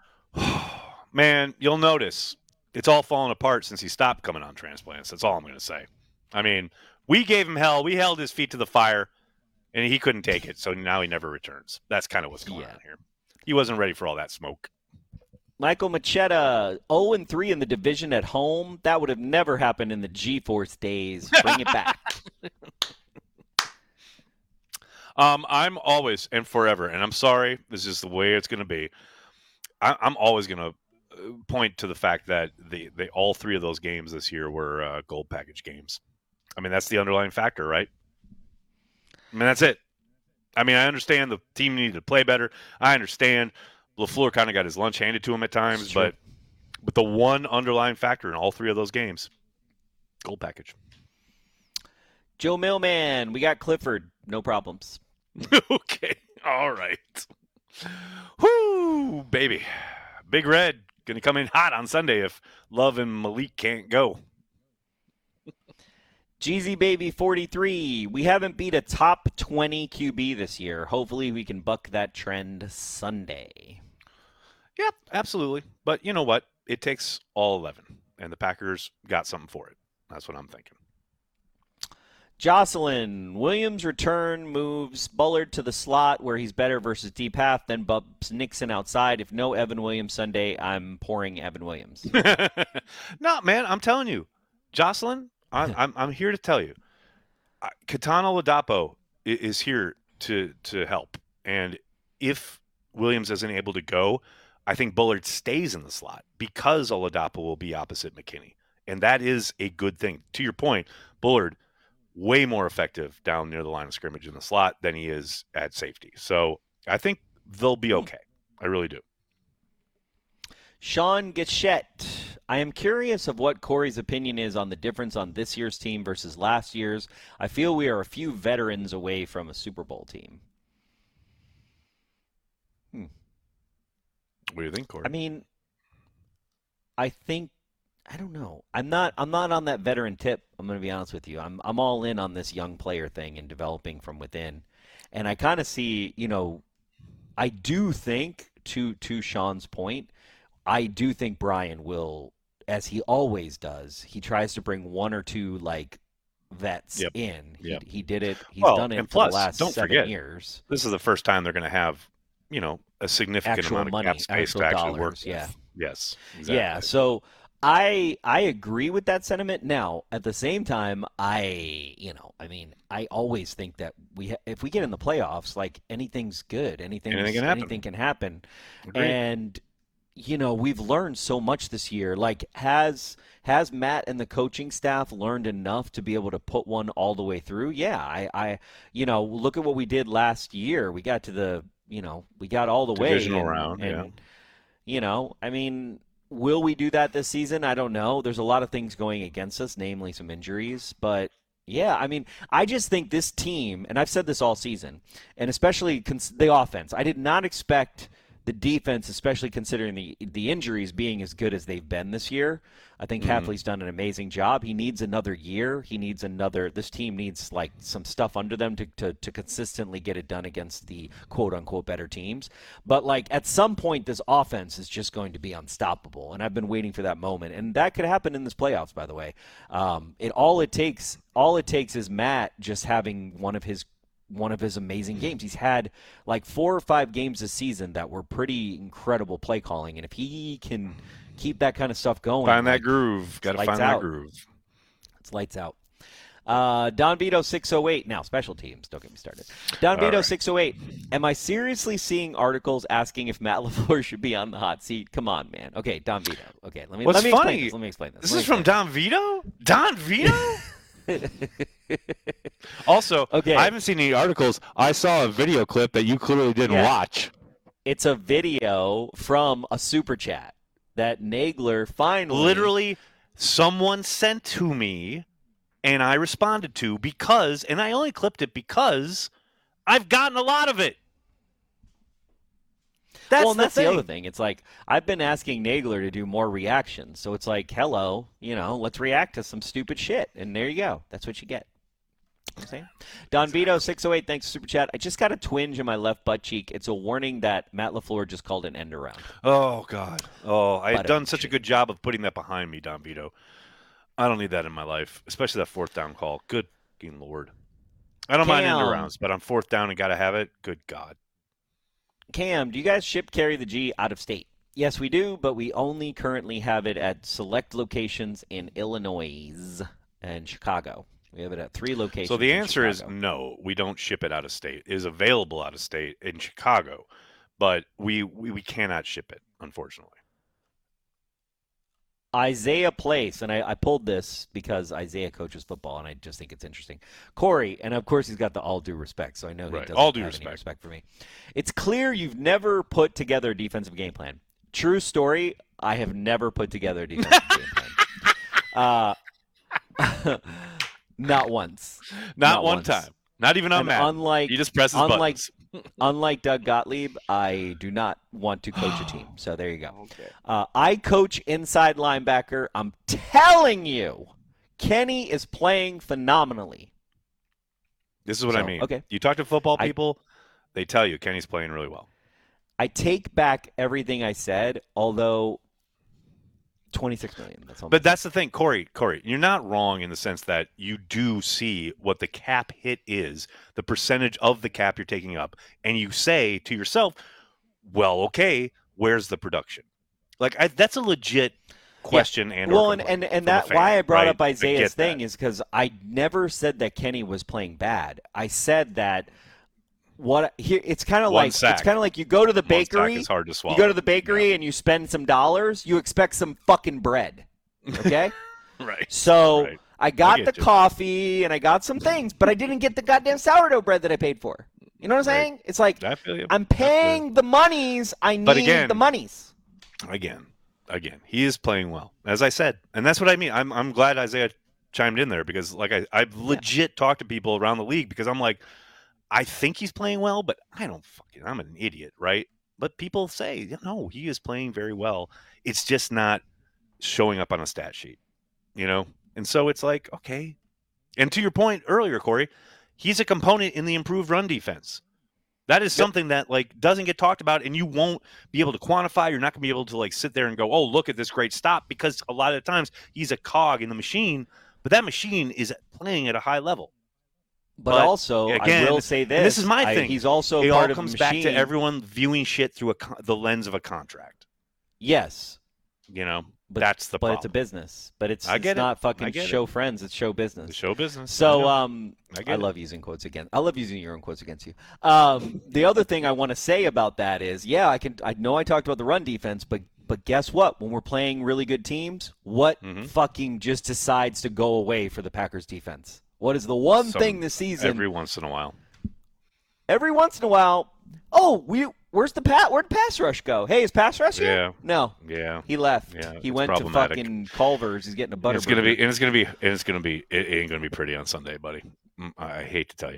Man, you'll notice it's all fallen apart since he stopped coming on transplants. That's all I'm going to say. I mean, we gave him hell. We held his feet to the fire, and he couldn't take it. So now he never returns. That's kind of what's going Yeah. on here. He wasn't ready for all that smoke. Michael Machetta, oh and three in the division at home. That would have never happened in the G-Force days. Bring it back. Um, I'm always and forever, and I'm sorry, this is the way it's going to be. I, I'm always going to point to the fact that the, the all three of those games this year were uh, gold package games. I mean, that's the underlying factor, right? I mean, that's it. I mean, I understand the team needed to play better. I understand LaFleur kind of got his lunch handed to him at times, True. but but the one underlying factor in all three of those games, gold package. Joe Millman, we got Clifford. No problems. Okay. All right. Whoo, baby. Big Red going to come in hot on Sunday if Love and Malik can't go. Jeezy Baby forty-three, we haven't beat a top twenty Q B this year. Hopefully we can buck that trend Sunday. Yep, absolutely. But you know what? It takes all eleven, and the Packers got something for it. That's what I'm thinking. Jocelyn, Williams' return moves Bullard to the slot where he's better versus deep half, then bumps Nixon outside. If no Evan Williams Sunday, I'm pouring Evan Williams. No, man, I'm telling you. Jocelyn, I'm, I'm, I'm here to tell you. Uh, Katana Ladapo i- is here to, to help. And if Williams isn't able to go, I think Bullard stays in the slot because Oladapo will be opposite McKinney. And that is a good thing. To your point, Bullard, way more effective down near the line of scrimmage in the slot than he is at safety. So I think they'll be okay. I really do. Sean Gachette, I am curious of what Corey's opinion is on the difference on this year's team versus last year's. I feel we are a few veterans away from a Super Bowl team. Hmm. What do you think, Corey? I mean, I think I don't know. I'm not. I'm not on that veteran tip. I'm going to be honest with you. I'm. I'm all in on this young player thing and developing from within, and I kind of see. You know, I do think to to Sean's point, I do think Brian will, as he always does. He tries to bring one or two like vets Yep. in. He, Yep. he did it. He's Well, done it and for plus, the last don't seven forget, years. This is the first time they're going to have, you know, a significant Actual amount of money, cap space actual to actually dollars, work yeah. with. Yes. Exactly. Yeah, so I I agree with that sentiment. Now, at the same time, I you know, I mean, I always think that we ha- if we get in the playoffs, like anything's good, anything's, Anything can happen. anything can happen. Agreed. And you know, we've learned so much this year. Like, has has Matt and the coaching staff learned enough to be able to put one all the way through? Yeah, I, I you know, look at what we did last year. We got to the, you know, we got all the way. Divisional and, round, and, yeah. You know, I mean, will we do that this season? I don't know. There's a lot of things going against us, namely some injuries. But, yeah, I mean, I just think this team, and I've said this all season, and especially cons- the offense, I did not expect the defense, especially considering the the injuries, being as good as they've been this year. I think Mm-hmm. Hafley's done an amazing job. He needs another year. He needs another – this team needs, like, some stuff under them to, to, to consistently get it done against the quote-unquote better teams. But, like, at some point, this offense is just going to be unstoppable, and I've been waiting for that moment. And that could happen in this playoffs, by the way. Um, it all it takes all it takes is Matt just having one of his one of his amazing games. He's had like four or five games this season that were pretty incredible play calling, and if he can keep that kind of stuff going, Find that like, groove. Got to lights find out. that groove. It's lights out. Uh, Don Vito six oh eight. Now, special teams. Don't get me started. Don All Vito right. six oh eight. Am I seriously seeing articles asking if Matt LaFleur should be on the hot seat? Come on, man. Okay, Don Vito. Okay, let me, What's let me funny? explain this. Let me explain this. This Let me is from explain Don Vito? Don Vito? Also, Okay. I haven't seen any articles. I saw a video clip that you clearly didn't Yeah. watch. It's a video from a super chat that Nagler finally Literally, someone sent to me, and I responded to because, and I only clipped it because I've gotten a lot of it. That's well, and the that's the, thing. other thing. It's like I've been asking Nagler to do more reactions, so it's like, hello, you know, let's react to some stupid shit, and there you go. That's what you get. You know what I'm saying? Don Vito six oh eight, thanks for super chat. I just got a twinge in my left butt cheek. It's a warning that Matt LaFleur just called an end around. Oh, God. Oh, I had Butter done such a shit. good job of putting that behind me, Don Vito. I don't need that in my life, especially that fourth down call. Good fucking Lord. I don't mind end Cam. arounds, but on fourth down and got to have it, good God. Cam, do you guys ship carry the G out of state? Yes, we do, but we only currently have it at select locations in Illinois and Chicago. We have it at three locations. So the in answer is Chicago. no, we don't ship it out of state. It is available out of state in Chicago, but we, we, we cannot ship it, unfortunately. Isaiah Place, and I, I pulled this because Isaiah coaches football, and I just think it's interesting. Corey, and of course he's got the all due respect, so I know he Right, doesn't all due have respect. any respect for me. It's clear you've never put together a defensive game plan. True story, I have never put together a defensive game plan. Uh, not once. Not, one once. time. Not even on And Madden. unlike- He just presses unlike- buttons. Unlike Doug Gottlieb, I do not want to coach a team. So there you go. Uh, I coach inside linebacker. I'm telling you, Kenny is playing phenomenally. This is what I So, mean. okay. You talk to football I- people, they tell you Kenny's playing really well. I take back everything I said, although twenty-six million. That's all. But that's the thing, Corey. Corey, you're not wrong in the sense that you do see what the cap hit is, the percentage of the cap you're taking up, and you say to yourself, "Well, okay, where's the production?" Like I, that's a legit question. And or well, and complaint and, and from a that fan, why I brought right? up I Isaiah's get thing that. is because I never said that Kenny was playing bad. I said that what here it's kind of One like sack. it's kind of like you go to the One sack bakery. is hard to swallow. You go to the bakery and you spend some dollars, you expect some fucking bread. Okay? right. So Right. I got I the get you. coffee and I got some things, but I didn't get the goddamn sourdough bread that I paid for. You know what I'm Right. saying? It's like I feel you. I'm paying the monies. I need But again- the monies. again, again, he is playing well, as I said, and that's what I mean. I'm I'm glad Isaiah chimed in there because, like, I I've legit talked to people around the league because I'm like, I think he's playing well, but I don't fucking. I'm an idiot, right? But people say, no, he is playing very well. It's just not showing up on a stat sheet, you know. And so it's like, okay. And to your point earlier, Corey, he's a component in the improved run defense. That is something that like doesn't get talked about, and you won't be able to quantify. You're not going to be able to like sit there and go, "Oh, look at this great stop," because a lot of the times he's a cog in the machine, but that machine is playing at a high level. But, But, also, again, I will say this. and this is my I- thing. he's also It part all of comes the back machine. to everyone viewing shit through a con- the lens of a contract. Yes, You know, but that's the but problem. it's a business. But it's, I it's get it. not I fucking get it. show friends. It's show business. The show business. I So know. um, I I, get it. love using quotes again. I love using your own quotes against you. Um, the other thing I want to say about that is, yeah, I can. I know I talked about the run defense, but But guess what? When we're playing really good teams, what Mhm. fucking just decides to go away for the Packers defense? What is the one Some- thing this season? Every once in a while. Every once in a while, oh, we where's the pat? Where'd pass rush go? Hey, is pass rush here? Yeah. No, Yeah. he left. Yeah, he it's went to problematic. fucking Culver's. He's getting a butter. It's gonna be, and it's gonna be, and it's gonna be. It ain't gonna be pretty on Sunday, buddy. Mm, I I hate to tell you.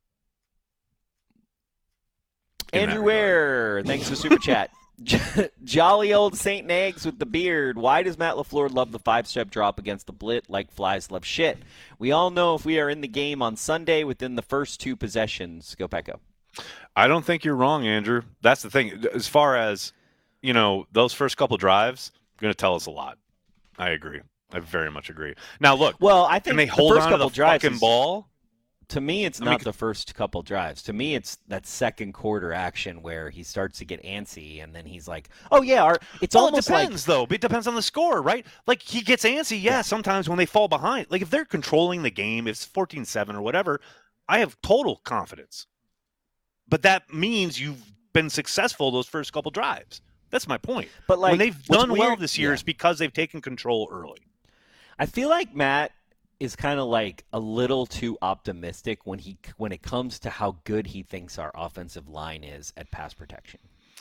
In Andrew that regard. Ware, thanks for super chat. Jolly old Saint Nags with the beard. Why does Matt LaFleur love the five-step drop against the Blit like flies love shit? We all know if we are in the game on Sunday within the first two possessions. Go Pack Go. I don't think you're wrong, Andrew. That's the thing. As far as, you know, those first couple drives, going to tell us a lot. I agree. I very much agree. Now, look, Well, I think can they the hold first on to couple the drives fucking is- ball? To me, it's I mean, not the first couple drives. To me, it's that second quarter action where he starts to get antsy, and then he's like, "Oh yeah, our, it's Well, almost it depends, though. It depends on the score, right? Like, he gets antsy, yeah, sometimes when they fall behind. Like, if they're controlling the game, if it's fourteen seven or whatever, I have total confidence. But that means you've been successful those first couple drives. That's my point. But, like, when they've what's done well weird- this year, yeah. it's because they've taken control early. I feel like Matt is kind of like a little too optimistic when he when it comes to how good he thinks our offensive line is at pass protection.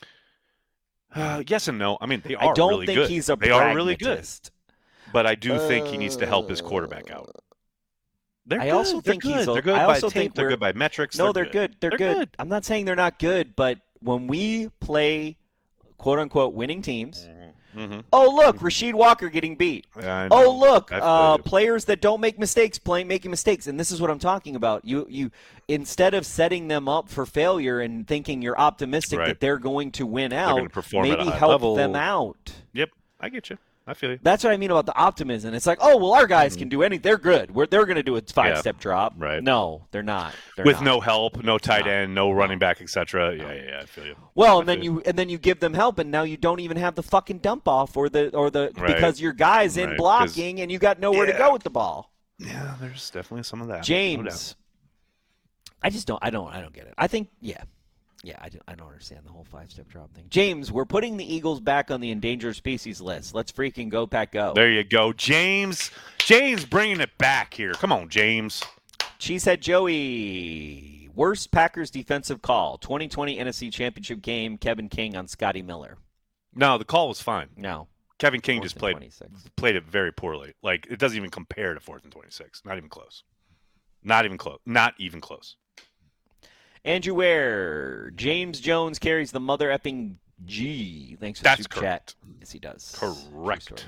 Uh, yes and no. I mean, they are I don't really think good. he's a they are really good. pragmatist. But I do think he needs to help his quarterback out. They're I good. also They're think good. he's. a- They're good I by also tape. think They're we're- good by metrics. No, they're, good. They're, good. I'm not saying they're not good, but when we play "quote unquote" winning teams, Mm-hmm. oh look, Rasheed Walker getting beat. I know. Oh look, I feel uh, you. players that don't make mistakes playing making mistakes, and this is what I'm talking about. You you instead of setting them up for failure and thinking you're optimistic Right. that they're going to win gonna out, perform at a maybe high help level. them out. Yep, I get you. I feel you. That's what I mean about the optimism. It's like, oh well, our guys can do anything. They're good. We're, they're going to do a five step drop. right. No, they're not. They're With not. no help, no tight No. end, no running back, et cetera. Yeah, yeah, yeah, I feel you. Well, I and then feel you and then you give them help, and now you don't even have the fucking dump off or the or the Right. because your guy's in Right, 'cause- blocking and you got nowhere to Yeah. go with the ball. Yeah, there's definitely some of that. no doubt. James, I just don't. I don't. I don't get it. I think yeah, yeah. I don't, I don't understand the whole five step drop thing. James, we're putting the Eagles back on the endangered species list. Let's freaking go, Pack, go. There you go, James. James bringing it back here. Come on, James. Cheesehead Joey, worst Packers defensive call. twenty twenty N F C Championship game. Kevin King on Scotty Miller. No, the call was fine. No. Kevin King Fourth just and played twenty-six. played it very poorly. Like, it doesn't even compare to fourth and twenty-six. Not even close. Not even close. Not even close. Andrew Ware, James Jones carries the mother effing G. Thanks for the That's super correct. chat. Yes, he does. Correct. True story.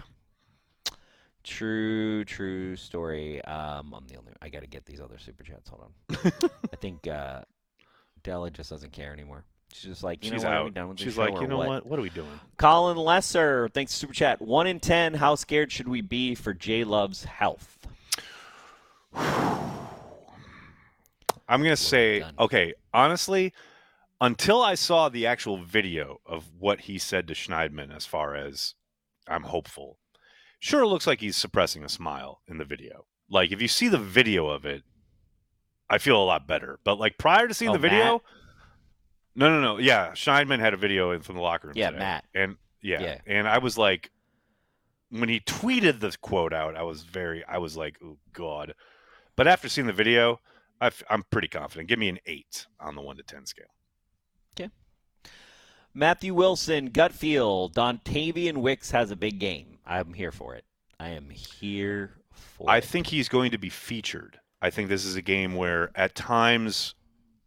True, true story. Um, I'm the only. I got to get these other super chats. Hold on. I think uh, Della just doesn't care anymore. She's just like, you She's know what? Are we out. done with this She's show like, or you know what? what? What are we doing? Colin Lesser, thanks for super chat. One in ten. How scared should we be for J Love's health? I'm going to say, done. okay, honestly, until I saw the actual video of what he said to Schneidman as far as I'm hopeful, sure it looks like he's suppressing a smile in the video. Like, if you see the video of it, I feel a lot better. But, like, prior to seeing Oh, the video, Matt? no, no, no. Yeah, Schneidman had a video in from the locker room Yeah, today. Matt. And, yeah, Yeah. and I was like, when he tweeted the quote out, I was very, I was like, oh, God. But after seeing the video, I f- I'm pretty confident. Give me an eight on the one to ten scale. Matthew Wilson, gut feel. Dontavian Wicks has a big game. I'm here for it. I am here for I it. think he's going to be featured. I think this is a game where at times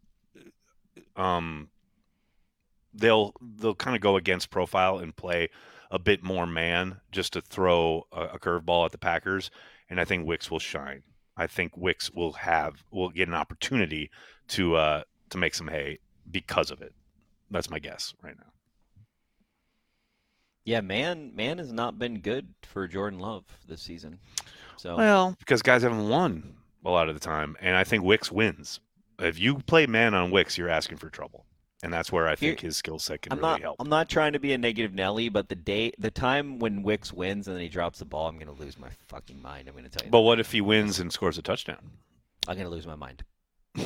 um, they'll they'll kind of go against profile and play a bit more man just to throw a, a curveball at the Packers, and I think Wicks will shine. I think Wicks will have will get an opportunity to uh, to make some hay because of it. That's my guess right now. Yeah, man, man has not been good for Jordan Love this season. So Well, because guys haven't won a lot of the time, and I think Wicks wins. If you play man on Wicks, you're asking for trouble, and that's where I think Here- his skill set can I'm really not. help. I'm not trying to be a negative Nelly, but the day, the time when Wicks wins and then he drops the ball, I'm gonna lose my fucking mind. I'm gonna tell you. But that. what if he wins and scores a touchdown? I'm gonna lose my mind.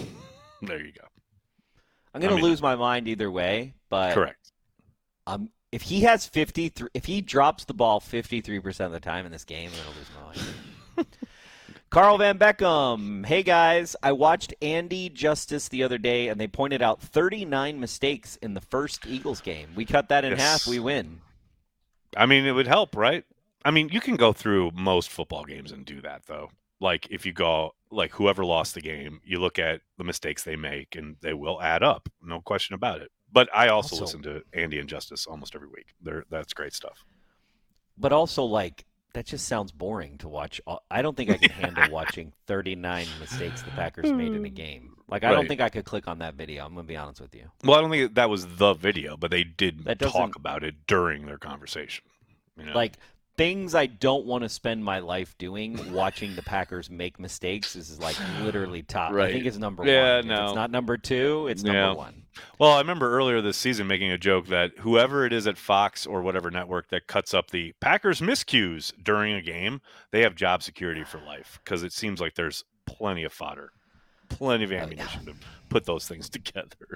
There you go. I'm gonna I mean- lose my mind either way. But Correct. I'm if he has fifty-three, if he drops the ball fifty-three percent of the time in this game, I'm gonna lose my mind. Carl Van Beckham. Hey guys, I watched Andy Justice the other day, and they pointed out thirty-nine mistakes in the first Eagles game. We cut that in Yes. half, we win. I mean, it would help, right? I mean, you can go through most football games and do that, though. Like, if you go, like, whoever lost the game, you look at the mistakes they make, and they will add up. No question about it. But I also, Also- listen to Andy and Justice almost every week. They're, that's great stuff. But also, like, that just sounds boring to watch. I don't think I can handle watching thirty-nine mistakes the Packers made in a game. Like, I don't Right. think I could click on that video. I'm going to be honest with you. Well, I don't think that was the video, but they did That talk doesn't- about it during their conversation. You know? Like, things I don't want to spend my life doing, watching the Packers make mistakes, is like literally top. I Right. think it's number Yeah, one. If no. it's not number two, it's number Yeah. one. Well, I remember earlier this season making a joke that whoever it is at Fox or whatever network that cuts up the Packers miscues during a game, they have job security for life, because it seems like there's plenty of fodder, plenty of ammunition to put those things together.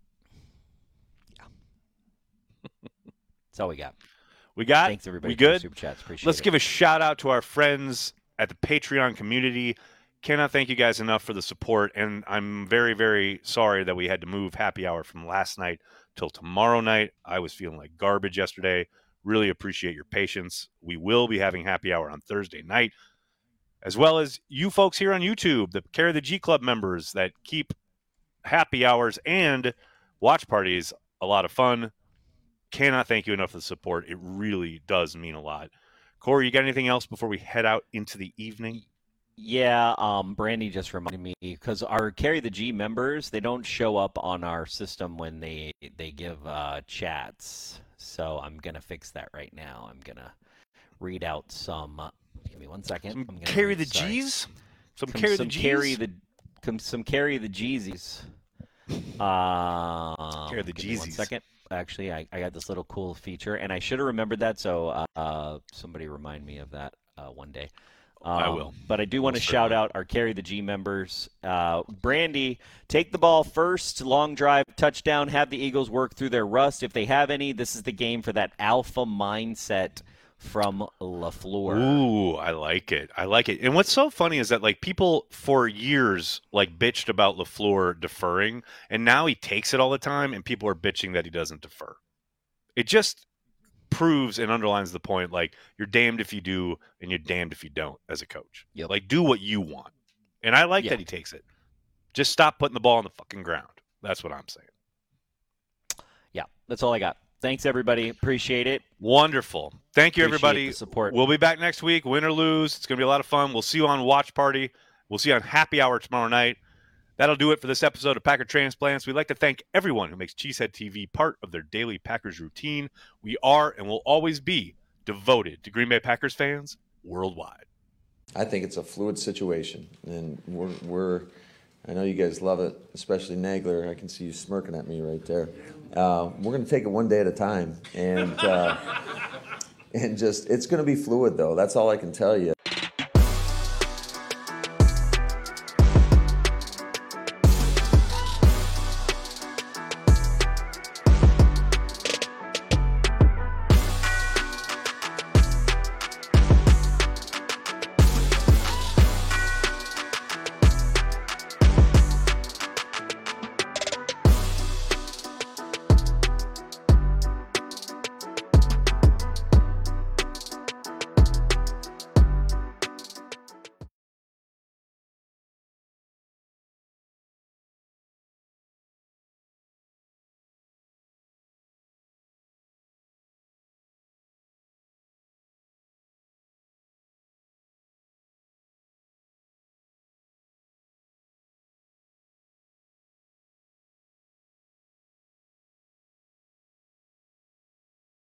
That's all we got. We got. Thanks, everybody, We for the good. super chats. Appreciate Let's it. give a shout out to our friends at the Patreon community. Cannot thank you guys enough for the support, and I'm very, very sorry that we had to move happy hour from last night till tomorrow night. I was feeling like garbage yesterday. Really appreciate your patience. We will be having happy hour on Thursday night, as well as you folks here on YouTube, the Carry the G Club members that keep happy hours and watch parties a lot of fun. Cannot thank you enough for the support. It really does mean a lot. Corey, you got anything else before we head out into the evening? Yeah, um, Brandy just reminded me, because our Carry the G members, they don't show up on our system when they they give uh, chats. So I'm gonna fix that right now. I'm gonna read out some. Uh, give me one second. Some I'm gonna carry read- the sorry. G's? Some, Some, carry some the G's? carry the some, some carry the Jeezys. Uh, Carry the give me one Jeezys. second. Actually, I, I got this little cool feature, and I should have remembered that. So uh, uh, somebody remind me of that uh, one day. Um, I will. But I do want to Most shout certainly. out our Carry the G members. Uh, Brandy, take the ball first, long drive, touchdown, have the Eagles work through their rust. If they have any, this is the game for that alpha mindset from LaFleur. Ooh, I like it. I like it. And what's so funny is that, like, people for years, like, bitched about LaFleur deferring, and now he takes it all the time, and people are bitching that he doesn't defer. It just proves and underlines the point, like, you're damned if you do, and you're damned if you don't as a coach. Yep. Like, do what you want. And I like Yeah. that he takes it. Just stop putting the ball on the fucking ground. That's what I'm saying. Yeah, that's all I got. Thanks, everybody. Appreciate it. Wonderful. Thank you, Appreciate everybody. the support. We'll be back next week, win or lose. It's going to be a lot of fun. We'll see you on Watch Party. We'll see you on Happy Hour tomorrow night. That'll do it for this episode of Packer Transplants. We'd like to thank everyone who makes Cheesehead T V part of their daily Packers routine. We are and will always be devoted to Green Bay Packers fans worldwide. I think it's a fluid situation, and we're, we're I know you guys love it, especially Nagler. I can see you smirking at me right there. Uh, we're going to take it one day at a time, and uh, and just it's going to be fluid, though. That's all I can tell you.